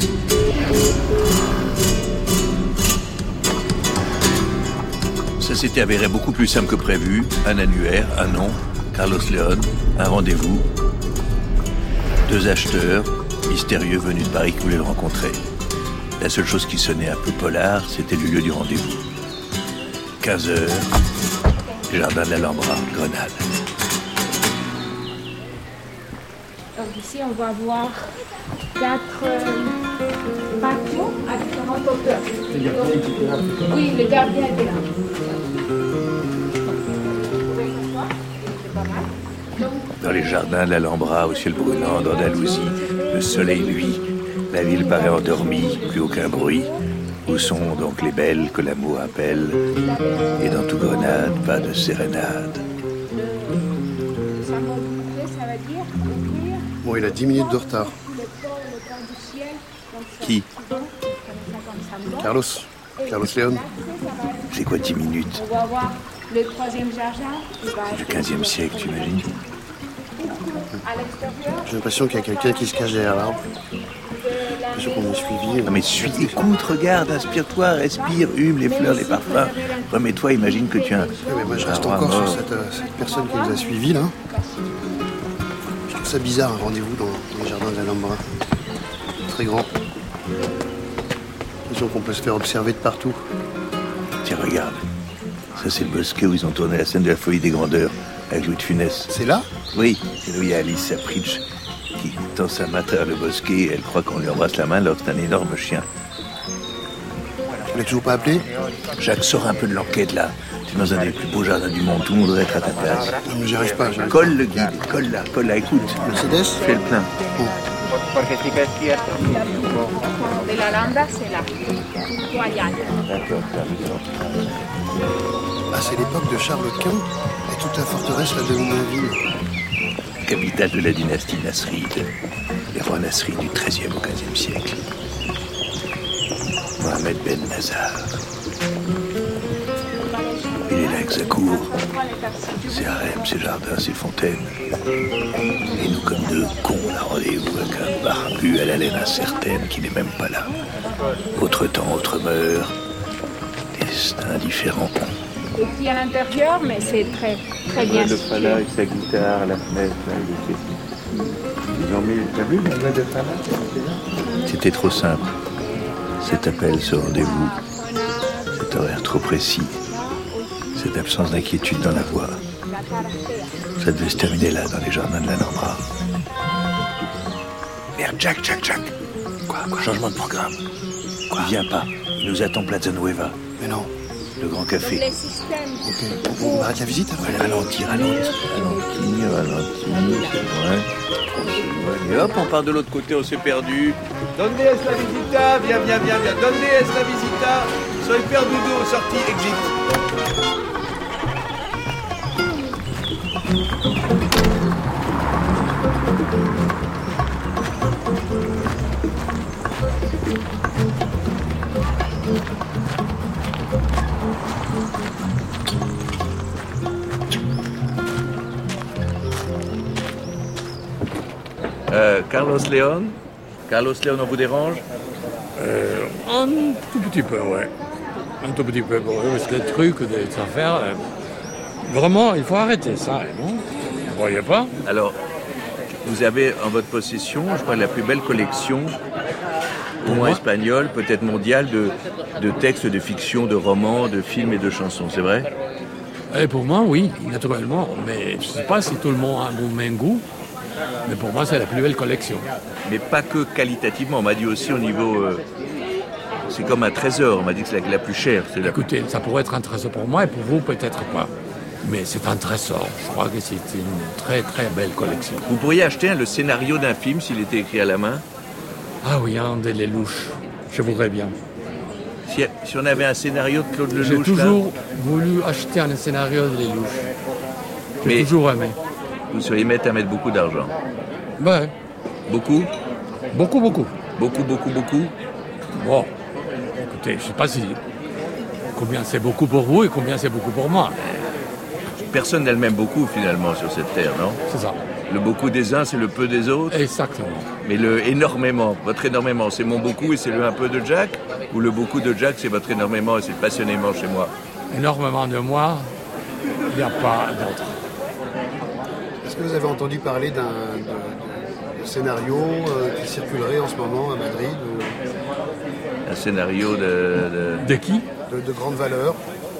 Ça s'était avéré beaucoup plus simple que prévu. Un annuaire, un nom, Carlos León, un rendez-vous. 2 acheteurs mystérieux venus de Paris qui voulaient le rencontrer. La seule chose qui sonnait un peu polar, c'était le lieu du rendez-vous. 15h, Jardin de l'Alhambra, Grenade. Donc ici, on va voir 4 bateaux à différentes hauteurs. Oui, le gardien était là. Dans les jardins de l'Alhambra, au ciel brûlant, d'Andalousie, le soleil luit, la ville paraît endormie, plus aucun bruit. Où sont donc les belles que l'amour appelle? Et dans toute Grenade, pas de sérénade. Bon, il a 10 minutes de retard. Qui? Carlos León. C'est quoi 10 minutes? On va voir le 3e jardin. Du 15e siècle, tu imagines? J'ai l'impression qu'il y a quelqu'un qui se cache derrière l'arbre. J'ai l'impression qu'on est suivi. Non mais écoute, regarde, inspire-toi, respire, hume les fleurs, les parfums. Remets-toi, imagine que tu as un... Oui, mais moi je reste encore sur cette personne qui nous a suivis là. Je trouve ça bizarre, un rendez-vous dans les jardins de l'Alhambra. Très grand. Disons qu'on peut se faire observer de partout. Tiens, regarde. Ça, c'est le bosquet où ils ont tourné la scène de la folie des grandeurs avec Louis de Funès. C'est là? Oui, c'est là où il y a Alice Sapritch tend sa main à travers le bosquet et elle croit qu'on lui embrasse la main alors que c'est un énorme chien. Tu l'as toujours pas appelé? Jacques, sors un peu de l'enquête là. Tu es dans un des plus beaux jardins du monde, tout le monde devrait être à ta place. Non, mais j'y arrive pas. Colle le guide, colle là, écoute. Mercedes? Fais le plein. Bon. De la landa, c'est là. D'accord, Ah, c'est l'époque de Charles Quint et toute la forteresse la domine la ville. Capitale de la dynastie Nasride, les rois Nasrides du XIIIe au XVe siècle. Mohamed Ben Nazar. Il est là avec sa cour, ses harems, ses jardins, ses fontaines. Et nous, comme deux cons, on a rendez-vous avec un barbu à la laine incertaine qui n'est même pas là. Autre temps, autre mœurs, destin différent. Ici à l'intérieur, mais c'est très, très bien. Le Fala avec sa guitare, la fenêtre, là, ils ont mis, t'as vu le de Fala? C'était trop simple. Cet appel, ce rendez-vous, cet horaire trop précis, cette absence d'inquiétude dans la voix. Ça devait se terminer là, dans les jardins de l'Alhambra. Merde, Jack. Quoi? Changement de programme. Quoi? Il vient pas. Il nous attend Plaza Nueva. Mais non. Le grand café. Ok. On arrête la visite alors? Ralentis. Et hop, on part de l'autre côté, on s'est perdu. Donde es la visita? Viens. Donde es la visita? Soy perdudo, sortie, exit. Carlos León, on vous dérange? Un tout petit peu, ouais. Un tout petit peu, parce que les trucs, des affaires, vraiment, il faut arrêter ça, non? Vous voyez pas? Alors, vous avez en votre possession, je crois, la plus belle collection, au moins espagnole, peut-être mondiale, de textes de fiction, de romans, de films et de chansons, c'est vrai? Et pour moi, oui, naturellement. Mais je ne sais pas si tout le monde a le même goût. Mais pour moi, c'est la plus belle collection. Mais pas que qualitativement, on m'a dit aussi au niveau... c'est comme un trésor, on m'a dit que c'est la plus chère. Écoutez, ça pourrait être un trésor pour moi et pour vous, peut-être pas. Mais c'est un trésor. Je crois que c'est une très très belle collection. Vous pourriez acheter le scénario d'un film s'il était écrit à la main? Ah oui, un des Lelouch. Je voudrais bien. Si on avait un scénario de Claude Lelouch... J'ai toujours voulu acheter un scénario de Lelouch. J'ai toujours aimé. Vous seriez mettre beaucoup d'argent? Ouais. Beaucoup? Beaucoup. Beaucoup? Bon, écoutez, je ne sais pas si combien c'est beaucoup pour vous et combien c'est beaucoup pour moi. Personne n'a le même beaucoup finalement sur cette terre, non? C'est ça. Le beaucoup des uns, c'est le peu des autres? Exactement. Mais le énormément, votre énormément, c'est mon beaucoup et c'est le un peu de Jack? Ou le beaucoup de Jack, c'est votre énormément et c'est passionnément chez moi? Énormément de moi, il n'y a pas d'autre. Est-ce que vous avez entendu parler d'un scénario qui circulerait en ce moment à Madrid? Un scénario De qui? De grande valeur.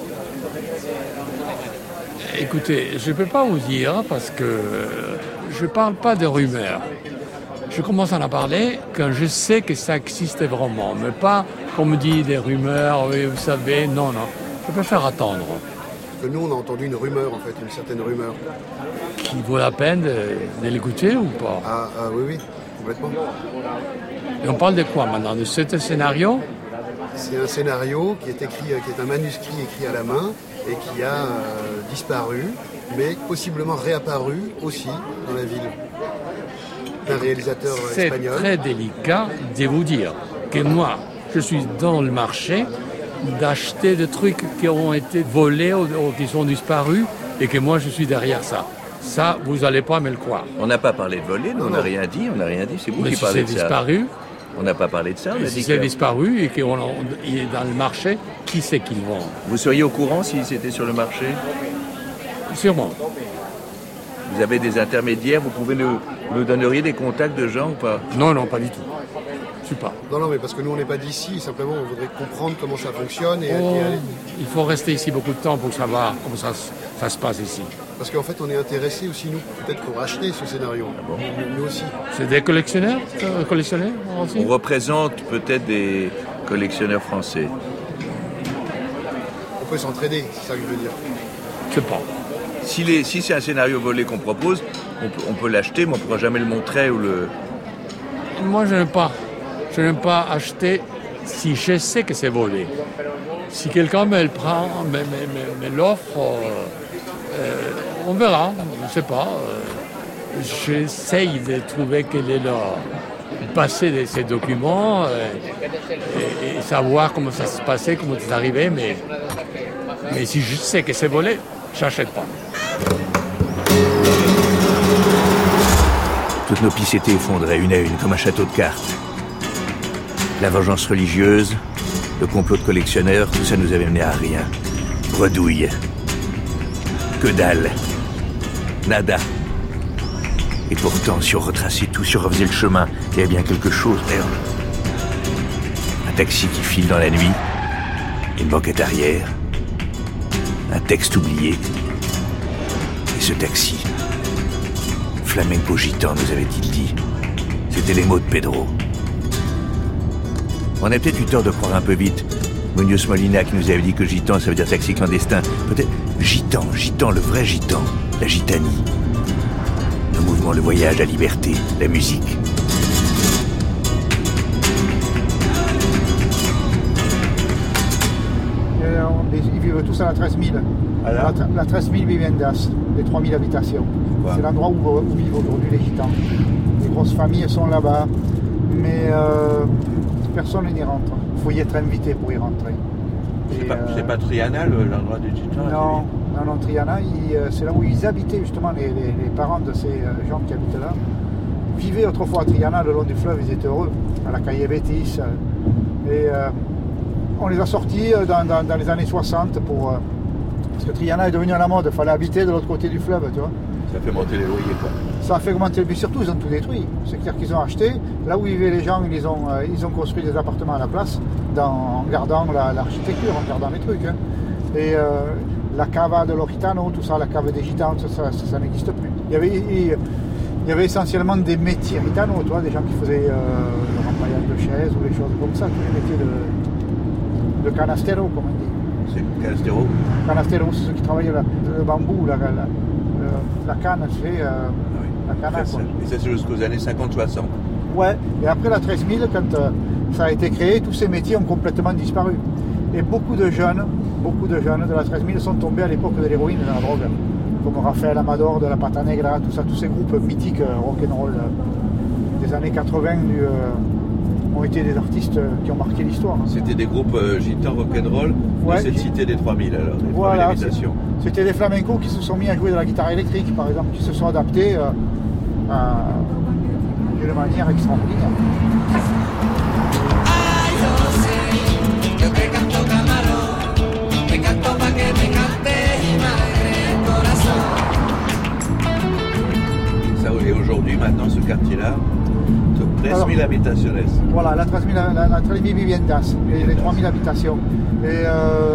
Écoutez, je ne peux pas vous dire parce que je ne parle pas de rumeurs. Je commence à en parler quand je sais que ça existe vraiment, mais pas qu'on me dit des rumeurs, oui, vous savez, non. Je préfère attendre. Parce que nous, on a entendu une rumeur, en fait, une certaine rumeur. Qui vaut la peine de l'écouter ou pas? Oui, complètement. Et on parle de quoi maintenant? De ce scénario? C'est un scénario qui est un manuscrit écrit à la main et qui a disparu, mais possiblement réapparu aussi dans la ville. D'un réalisateur espagnol. C'est très délicat de vous dire que moi, je suis dans le marché d'acheter des trucs qui ont été volés ou qui sont disparus et que moi, je suis derrière ça. Ça, vous n'allez pas me le croire. On n'a pas parlé de voler, on n'a rien dit, C'est vous qui parlez de ça. Mais si c'est disparu... On n'a pas parlé de ça, on a dit c'est disparu et qu'il est dans le marché, qui c'est qui le vend? Vous seriez au courant si c'était sur le marché? Sûrement. Vous avez des intermédiaires, vous nous donneriez des contacts de gens ou pas? Non, pas du tout. Je suis pas. Non, mais parce que nous, on n'est pas d'ici, simplement, on voudrait comprendre comment ça fonctionne. Il faut rester ici beaucoup de temps pour savoir comment ça se passe ici. Parce qu'en fait, on est intéressés aussi, nous, peut-être pour acheter ce scénario. Nous aussi. C'est des collectionneurs aussi? On représente peut-être des collectionneurs français. On peut s'entraider, c'est ça que je veux dire. Je sais pas. Si c'est un scénario volé qu'on propose, on peut l'acheter, mais on ne pourra jamais le montrer ou le... Moi, je n'aime pas acheter si je sais que c'est volé. Si quelqu'un me le prend, me l'offre, on verra, je ne sais pas. J'essaye de trouver quel est le passé de ces documents et savoir comment ça se passait, comment c'est arrivé, mais si je sais que c'est volé, je n'achète pas. Toutes nos pistes étaient effondrées, une à une, comme un château de cartes. La vengeance religieuse, le complot de collectionneurs, tout ça nous avait mené à rien. Bredouille. Que dalle. Nada. Et pourtant, si on retraçait tout, si on refaisait le chemin, il y avait bien quelque chose, merde. Un taxi qui file dans la nuit, une banquette arrière, un texte oublié. Et ce taxi, flamenco gitan, nous avait-il dit. C'était les mots de Pedro. On a peut-être eu tort de croire un peu vite. Muñoz Molina qui nous avait dit que gitan, ça veut dire taxi clandestin. Peut-être gitan, le vrai gitan, la gitanie. Le mouvement, le voyage, la liberté, la musique. Ils vivent tous à la 13 000. La 13 000 viviendas, les 3 000 habitations. C'est l'endroit où vivent aujourd'hui les gitans. Les grosses familles sont là-bas, mais personne n'y rentre. Il faut y être invité pour y rentrer. C'est pas Triana, l'endroit des gitans? Non, Triana, c'est là où ils habitaient justement, les parents de ces gens qui habitent là. Vivaient autrefois à Triana, le long du fleuve, ils étaient heureux, à la Calle Betis. Et on les a sortis dans les années 60 parce que Triana est devenu à la mode, il fallait habiter de l'autre côté du fleuve, tu vois. Ça fait monter les loyers, quoi. Ça a fait augmenter le prix, surtout ils ont tout détruit. C'est-à-dire qu'ils ont acheté, là où vivaient les gens, ils ont construit des appartements à la place, en gardant l'architecture, en gardant les trucs. Hein. Et la cava de los gitanos, tout ça, la cave des gitans, ça n'existe plus. Il y avait essentiellement des métiers gitanos, tu vois, des gens qui faisaient le remaillage de chaises ou des choses comme ça, tous les métiers de canastero, comme on dit. C'est canastero? Canastero, c'est ceux qui travaillent le bambou, la canne, tu sais, la canne. Et ça, c'est jusqu'aux années 50-60. Ouais, et après la 13 000, quand ça a été créé, tous ces métiers ont complètement disparu. Et beaucoup de jeunes de la 13 000 sont tombés à l'époque de l'héroïne et de la drogue. Comme Rafael Amador de la Pata Negra, tout ça, tous ces groupes mythiques rock'n'roll des années 80 ont été des artistes qui ont marqué l'histoire. C'était des groupes gitans rock'n'roll de cette cité des 3000 alors, des 3000 habitations. C'était des flamencos qui se sont mis à jouer de la guitare électrique, par exemple, qui se sont adaptés d'une manière extraordinaire. Et aujourd'hui, maintenant, ce quartier-là, 13 000 habitations. Voilà, la 13 000 viviendas, les 3 000 habitations. Et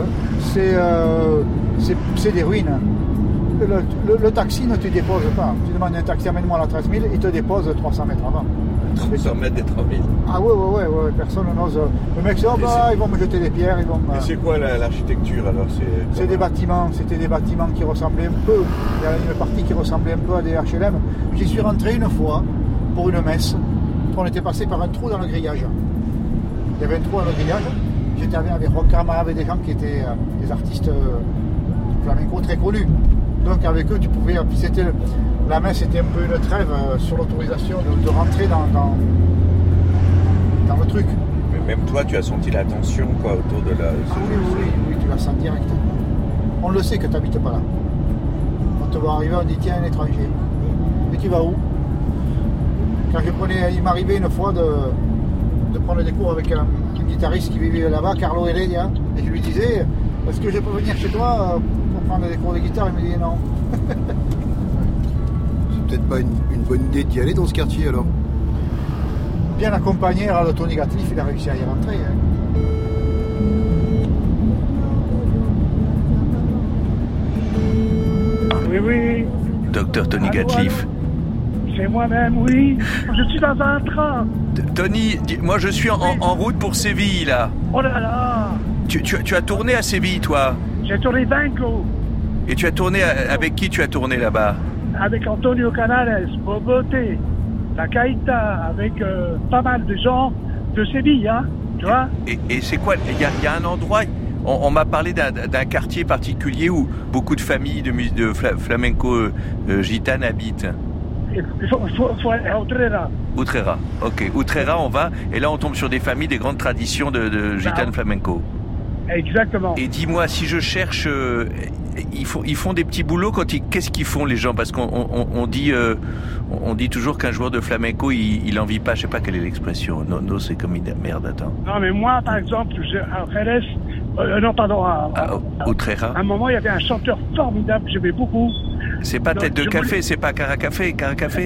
c'est des ruines. Le taxi ne te dépose pas. Tu demandes un taxi, amène-moi à la 13 000, il te dépose 300 mètres avant. 300 mètres des 3000. Ah ouais, personne n'ose. Le mec dit, ils vont me jeter des pierres. Et c'est quoi l'architecture alors? C'est des bâtiments, c'était des bâtiments qui ressemblaient un peu, il y a une partie qui ressemblait un peu à des HLM. J'y suis rentré une fois pour une messe. On était passé par un trou dans le grillage. Il y avait un trou dans le grillage. J'étais avec Rocama, avec des gens qui étaient des artistes flamenco très connus. Donc avec eux, tu pouvais. Puis la messe était un peu une trêve sur l'autorisation de rentrer dans le truc. Mais même toi, tu as senti la tension quoi, autour de la. Oui, tu la sens direct. On le sait que tu n'habites pas là. Quand tu vas arriver, on dit tiens, un étranger. Et tu vas où? Quand il m'arrivait une fois de prendre des cours avec un guitariste qui vivait là-bas, Carlo Heredia, et je lui disais, est-ce que je peux venir chez toi pour prendre des cours de guitare? Il me disait non. C'est peut-être pas une bonne idée d'y aller dans ce quartier alors? Bien accompagné, alors le ton négatif, il a réussi à y rentrer. Hein. Oui. Docteur Tony Gatliff. C'est moi-même, oui. Je suis dans un train. Tony, moi je suis en route pour Séville, là. Oh là là. Tu as tourné à Séville, toi? J'ai tourné Vengo. Et tu as tourné avec qui tu as tourné là-bas? Avec Antonio Canales, Boboté, La Caïta, avec pas mal de gens de Séville, hein, tu vois. Et c'est quoi? Il y a un endroit... On m'a parlé d'un quartier particulier où beaucoup de familles de flamenco gitanes habitent. Il faut aller à Utrera. Utrera, ok. Utrera, on va, et là on tombe sur des familles, des grandes traditions de gitanes flamenco. Exactement. Et dis-moi, si je cherche, ils font des petits boulots qu'est-ce qu'ils font les gens? Parce qu'on dit toujours qu'un joueur de flamenco, il en vit pas, je sais pas quelle est l'expression. Non, c'est comme une merde, attends. Non, mais moi, par exemple, à Jerez, à Utrera. À un moment, il y avait un chanteur formidable que j'aimais beaucoup. C'est pas Tête de Café, c'est pas Caracafé. Caracafé.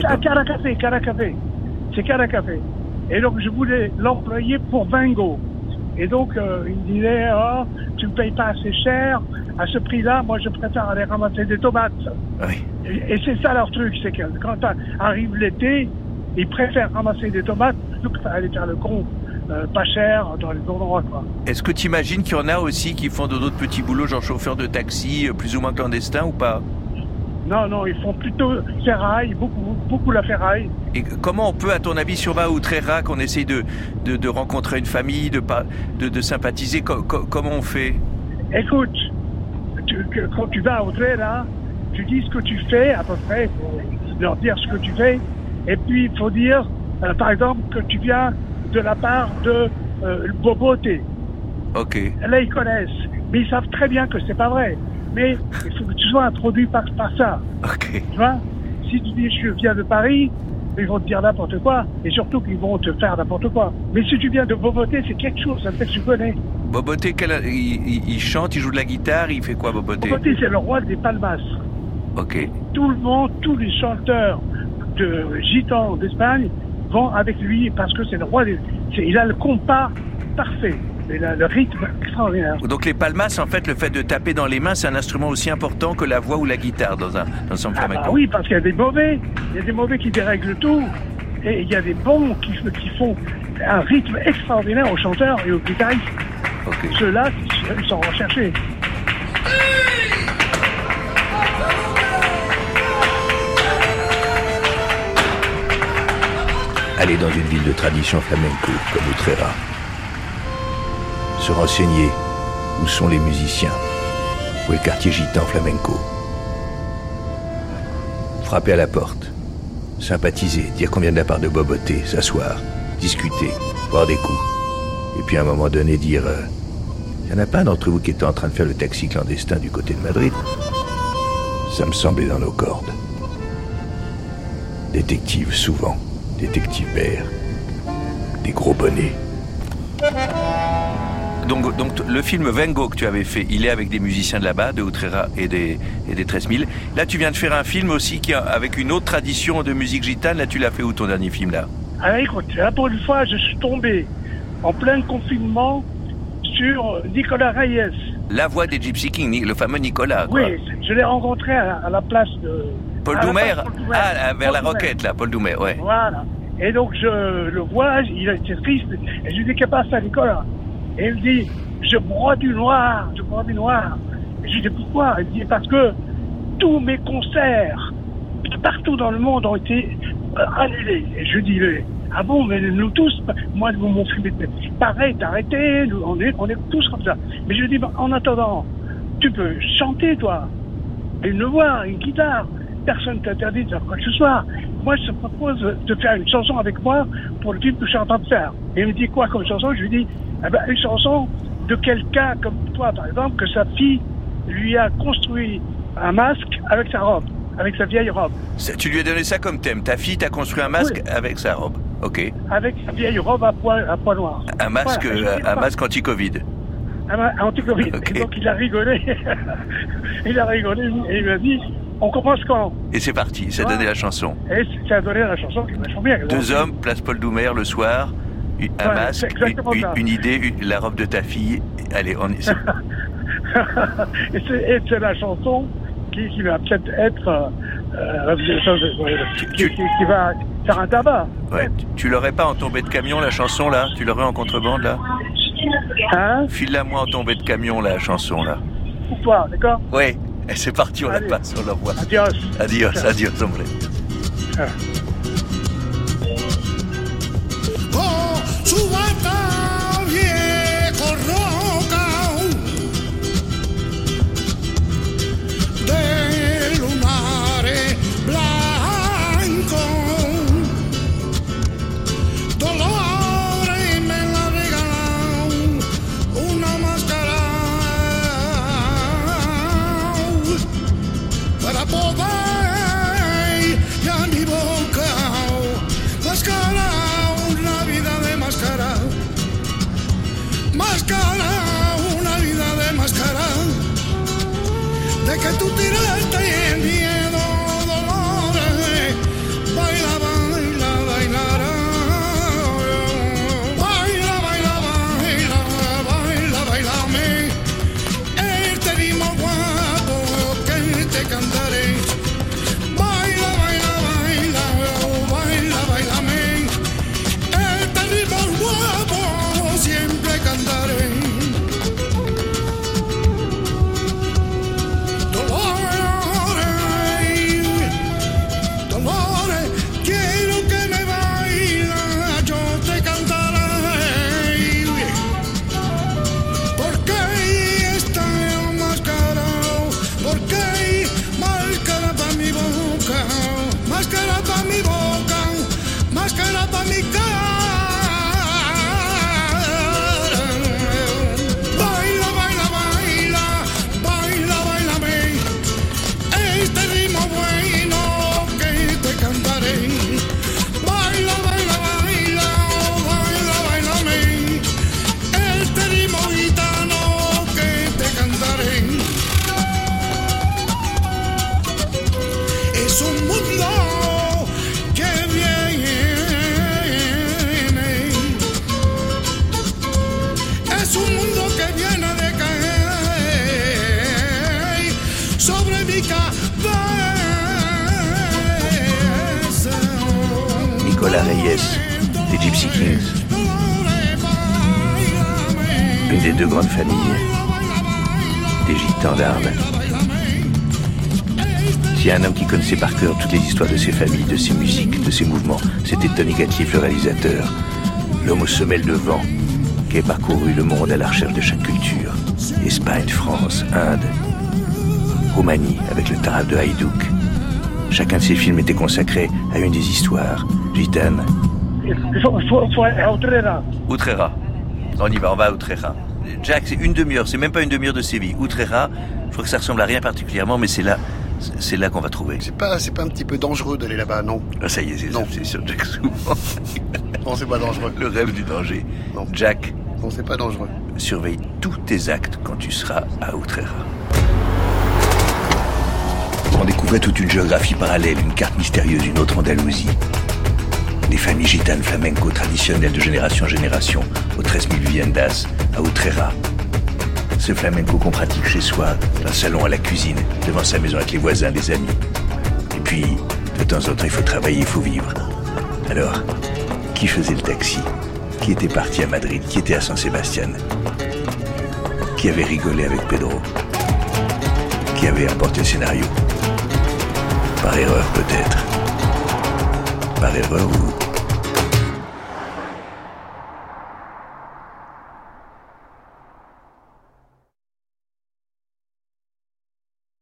C'est Caracafé. Et donc, je voulais l'employer pour Vengo. Et donc, il me disait, oh, tu me payes pas assez cher, à ce prix-là, moi je préfère aller ramasser des tomates. Oui. Et c'est ça leur truc, c'est que quand arrive l'été, ils préfèrent ramasser des tomates plutôt que aller faire le con, pas cher, dans les endroits, quoi. Est-ce que tu imagines qu'il y en a aussi qui font d'autres petits boulots, genre chauffeur de taxi, plus ou moins clandestin ou pas? Non, ils font plutôt ferraille, beaucoup la ferraille. Et comment on peut, à ton avis, si on va à Utrera, qu'on essaye de rencontrer une famille, de sympathiser, comment on fait? Écoute, quand tu vas à Utrera, tu dis ce que tu fais, à peu près, il faut leur dire ce que tu fais, et puis il faut dire, par exemple, que tu viens de la part de Boboté. Ok. Là, ils connaissent, mais ils savent très bien que c'est pas vrai. Mais il faut que tu sois introduit par ça. Ok. Tu vois? Si tu dis je viens de Paris, ils vont te dire n'importe quoi, et surtout qu'ils vont te faire n'importe quoi. Mais si tu viens de Boboté, c'est quelque chose, ça fait que tu connais. Boboté, il chante, il joue de la guitare, il fait quoi, Boboté? Boboté, c'est le roi des palmas. Ok. Tout le monde, tous les chanteurs de gitans d'Espagne vont avec lui parce que c'est le roi il a le compas parfait. Et le rythme extraordinaire. Donc les palmas, en fait, le fait de taper dans les mains, c'est un instrument aussi important que la voix ou la guitare dans un flamenco. Oui, parce qu'il y a des mauvais. Il y a des mauvais qui dérèglent tout. Et il y a des bons qui font un rythme extraordinaire aux chanteurs et aux guitaristes. Okay. Ceux-là, ils sont recherchés. Aller dans une ville de tradition flamenco comme Utrera. Se renseigner où sont les musiciens, où est le quartier gitan flamenco. Frapper à la porte, sympathiser, dire qu'on vient de la part de Boboté, s'asseoir, discuter, boire des coups. Et puis à un moment donné dire y en a pas d'entre vous qui était en train de faire le taxi clandestin du côté de Madrid? Ça me semblait dans nos cordes. Détective souvent, détective père, des gros bonnets. Donc le film Vengo que tu avais fait, il est avec des musiciens de là-bas, de Utrera et des 13 000. Là, tu viens de faire un film aussi avec une autre tradition de musique gitane. Là, tu l'as fait où, ton dernier film, là? Alors écoute, là pour une fois, je suis tombé en plein confinement sur Nicolas Reyes. La voix des Gypsy Kings, le fameux Nicolas, quoi. Oui, je l'ai rencontré à la place de... Paul Doumer. Vers la Roquette, là, Paul Doumer, ouais. Voilà. Et donc, je le vois, il était triste, et je lui dis, qu'est-ce qui passe à Nicolas? Et il me dit, je bois du noir. Et je lui dis, pourquoi? Il me dit, parce que tous mes concerts, partout dans le monde, ont été annulés. Et je lui dis, ah bon, mais nous tous, moi, mon film était pareil, t'arrêter, on est tous comme ça. Mais je lui dis, en attendant, tu peux chanter, toi. Une voix, une guitare. Personne ne t'interdit de faire quoi que ce soit. Moi, je te propose de faire une chanson avec moi pour le film que je suis en train de faire. Et il me dit quoi comme chanson? Je lui dis, une chanson de quelqu'un comme toi, par exemple, que sa fille lui a construit un masque avec sa robe, avec sa vieille robe. Tu lui as donné ça comme thème. Ta fille t'a construit un masque avec sa robe. Ok. Avec sa vieille robe à poil noir. Un masque, un masque anti-Covid. Anti-Covid. Okay. Et donc il a rigolé. Et il m'a dit, on commence quand? Et c'est parti, ça a donné la chanson. Et ça a donné la chanson qui vachement bien. Deux hommes, place Paul Doumer le soir, un masque, une idée, la robe de ta fille. Allez, on y... Et c'est la chanson qui va peut-être être qui va faire un tabac. Ouais. Tu l'aurais pas en tombée de camion, la chanson, là? Tu l'aurais en contrebande, là? Hein? File-la-moi en tombée de camion, la chanson, là. Pour toi, d'accord? Oui. Et c'est parti, on la passe, on l'envoie. Adios. Adios, adios, hombre. Ah. Oh, subata viejo roca de lunares blanco, Dolores me la regalan una máscara para poder ya mi boca máscara. Máscara, una vida de máscara, de que tú tiraste el miedo, Dolores, baila, baila, bailará, baila, baila, baila, baila, bailame, este ritmo guapo que te cantaré, baila, baila, baila, baila, bailame, este ritmo guapo siempre cantaré. Dolores, Dolores, quiero que me bailas, yo te cantaré. ¿Por qué está enmascarado? ¿Por qué máscara pa' mi boca? Máscara pa' mi boca, máscara pa' mi cara. Nicolas Reyes, des Gypsy Kings. Une des deux grandes familles des gitans d'Arles. S'il y a un homme qui connaissait par cœur toutes les histoires de ses familles, de ses musiques, de ses mouvements, c'était Tony Gatliff, le réalisateur. L'homme aux semelles de vent, qui a parcouru le monde à la recherche de chaque culture. Espagne, France, Inde, Roumanie, avec le tarab de Haïdouk. Chacun de ces films était consacré à une des histoires gitanes. Il faut aller à Utrera. Utrera. On y va, on va à Utrera. Jack, c'est une demi-heure, c'est même pas une demi-heure de Séville. Utrera, je crois que ça ressemble à rien particulièrement, mais c'est là qu'on va trouver. C'est pas un petit peu dangereux d'aller là-bas, non? Ah, ça y est, c'est sur Jack souvent. Non, c'est pas dangereux. Le rêve du danger. Non. Jack. Non, c'est pas dangereux. Surveille tous tes actes quand tu seras à Utrera. On découvrait toute une géographie parallèle, une carte mystérieuse, une autre Andalousie. Des familles gitanes flamenco traditionnelles de génération en génération, aux 13 000 viviendas, à Utrera. Ce flamenco qu'on pratique chez soi, d'un salon à la cuisine, devant sa maison avec les voisins, les amis. Et puis, de temps en temps, il faut travailler, il faut vivre. Alors, qui faisait le taxi? Qui était parti à Madrid? Qui était à San Sebastian? Qui avait rigolé avec Pedro? Qui avait apporté le scénario? Par erreur peut-être. Par erreur ou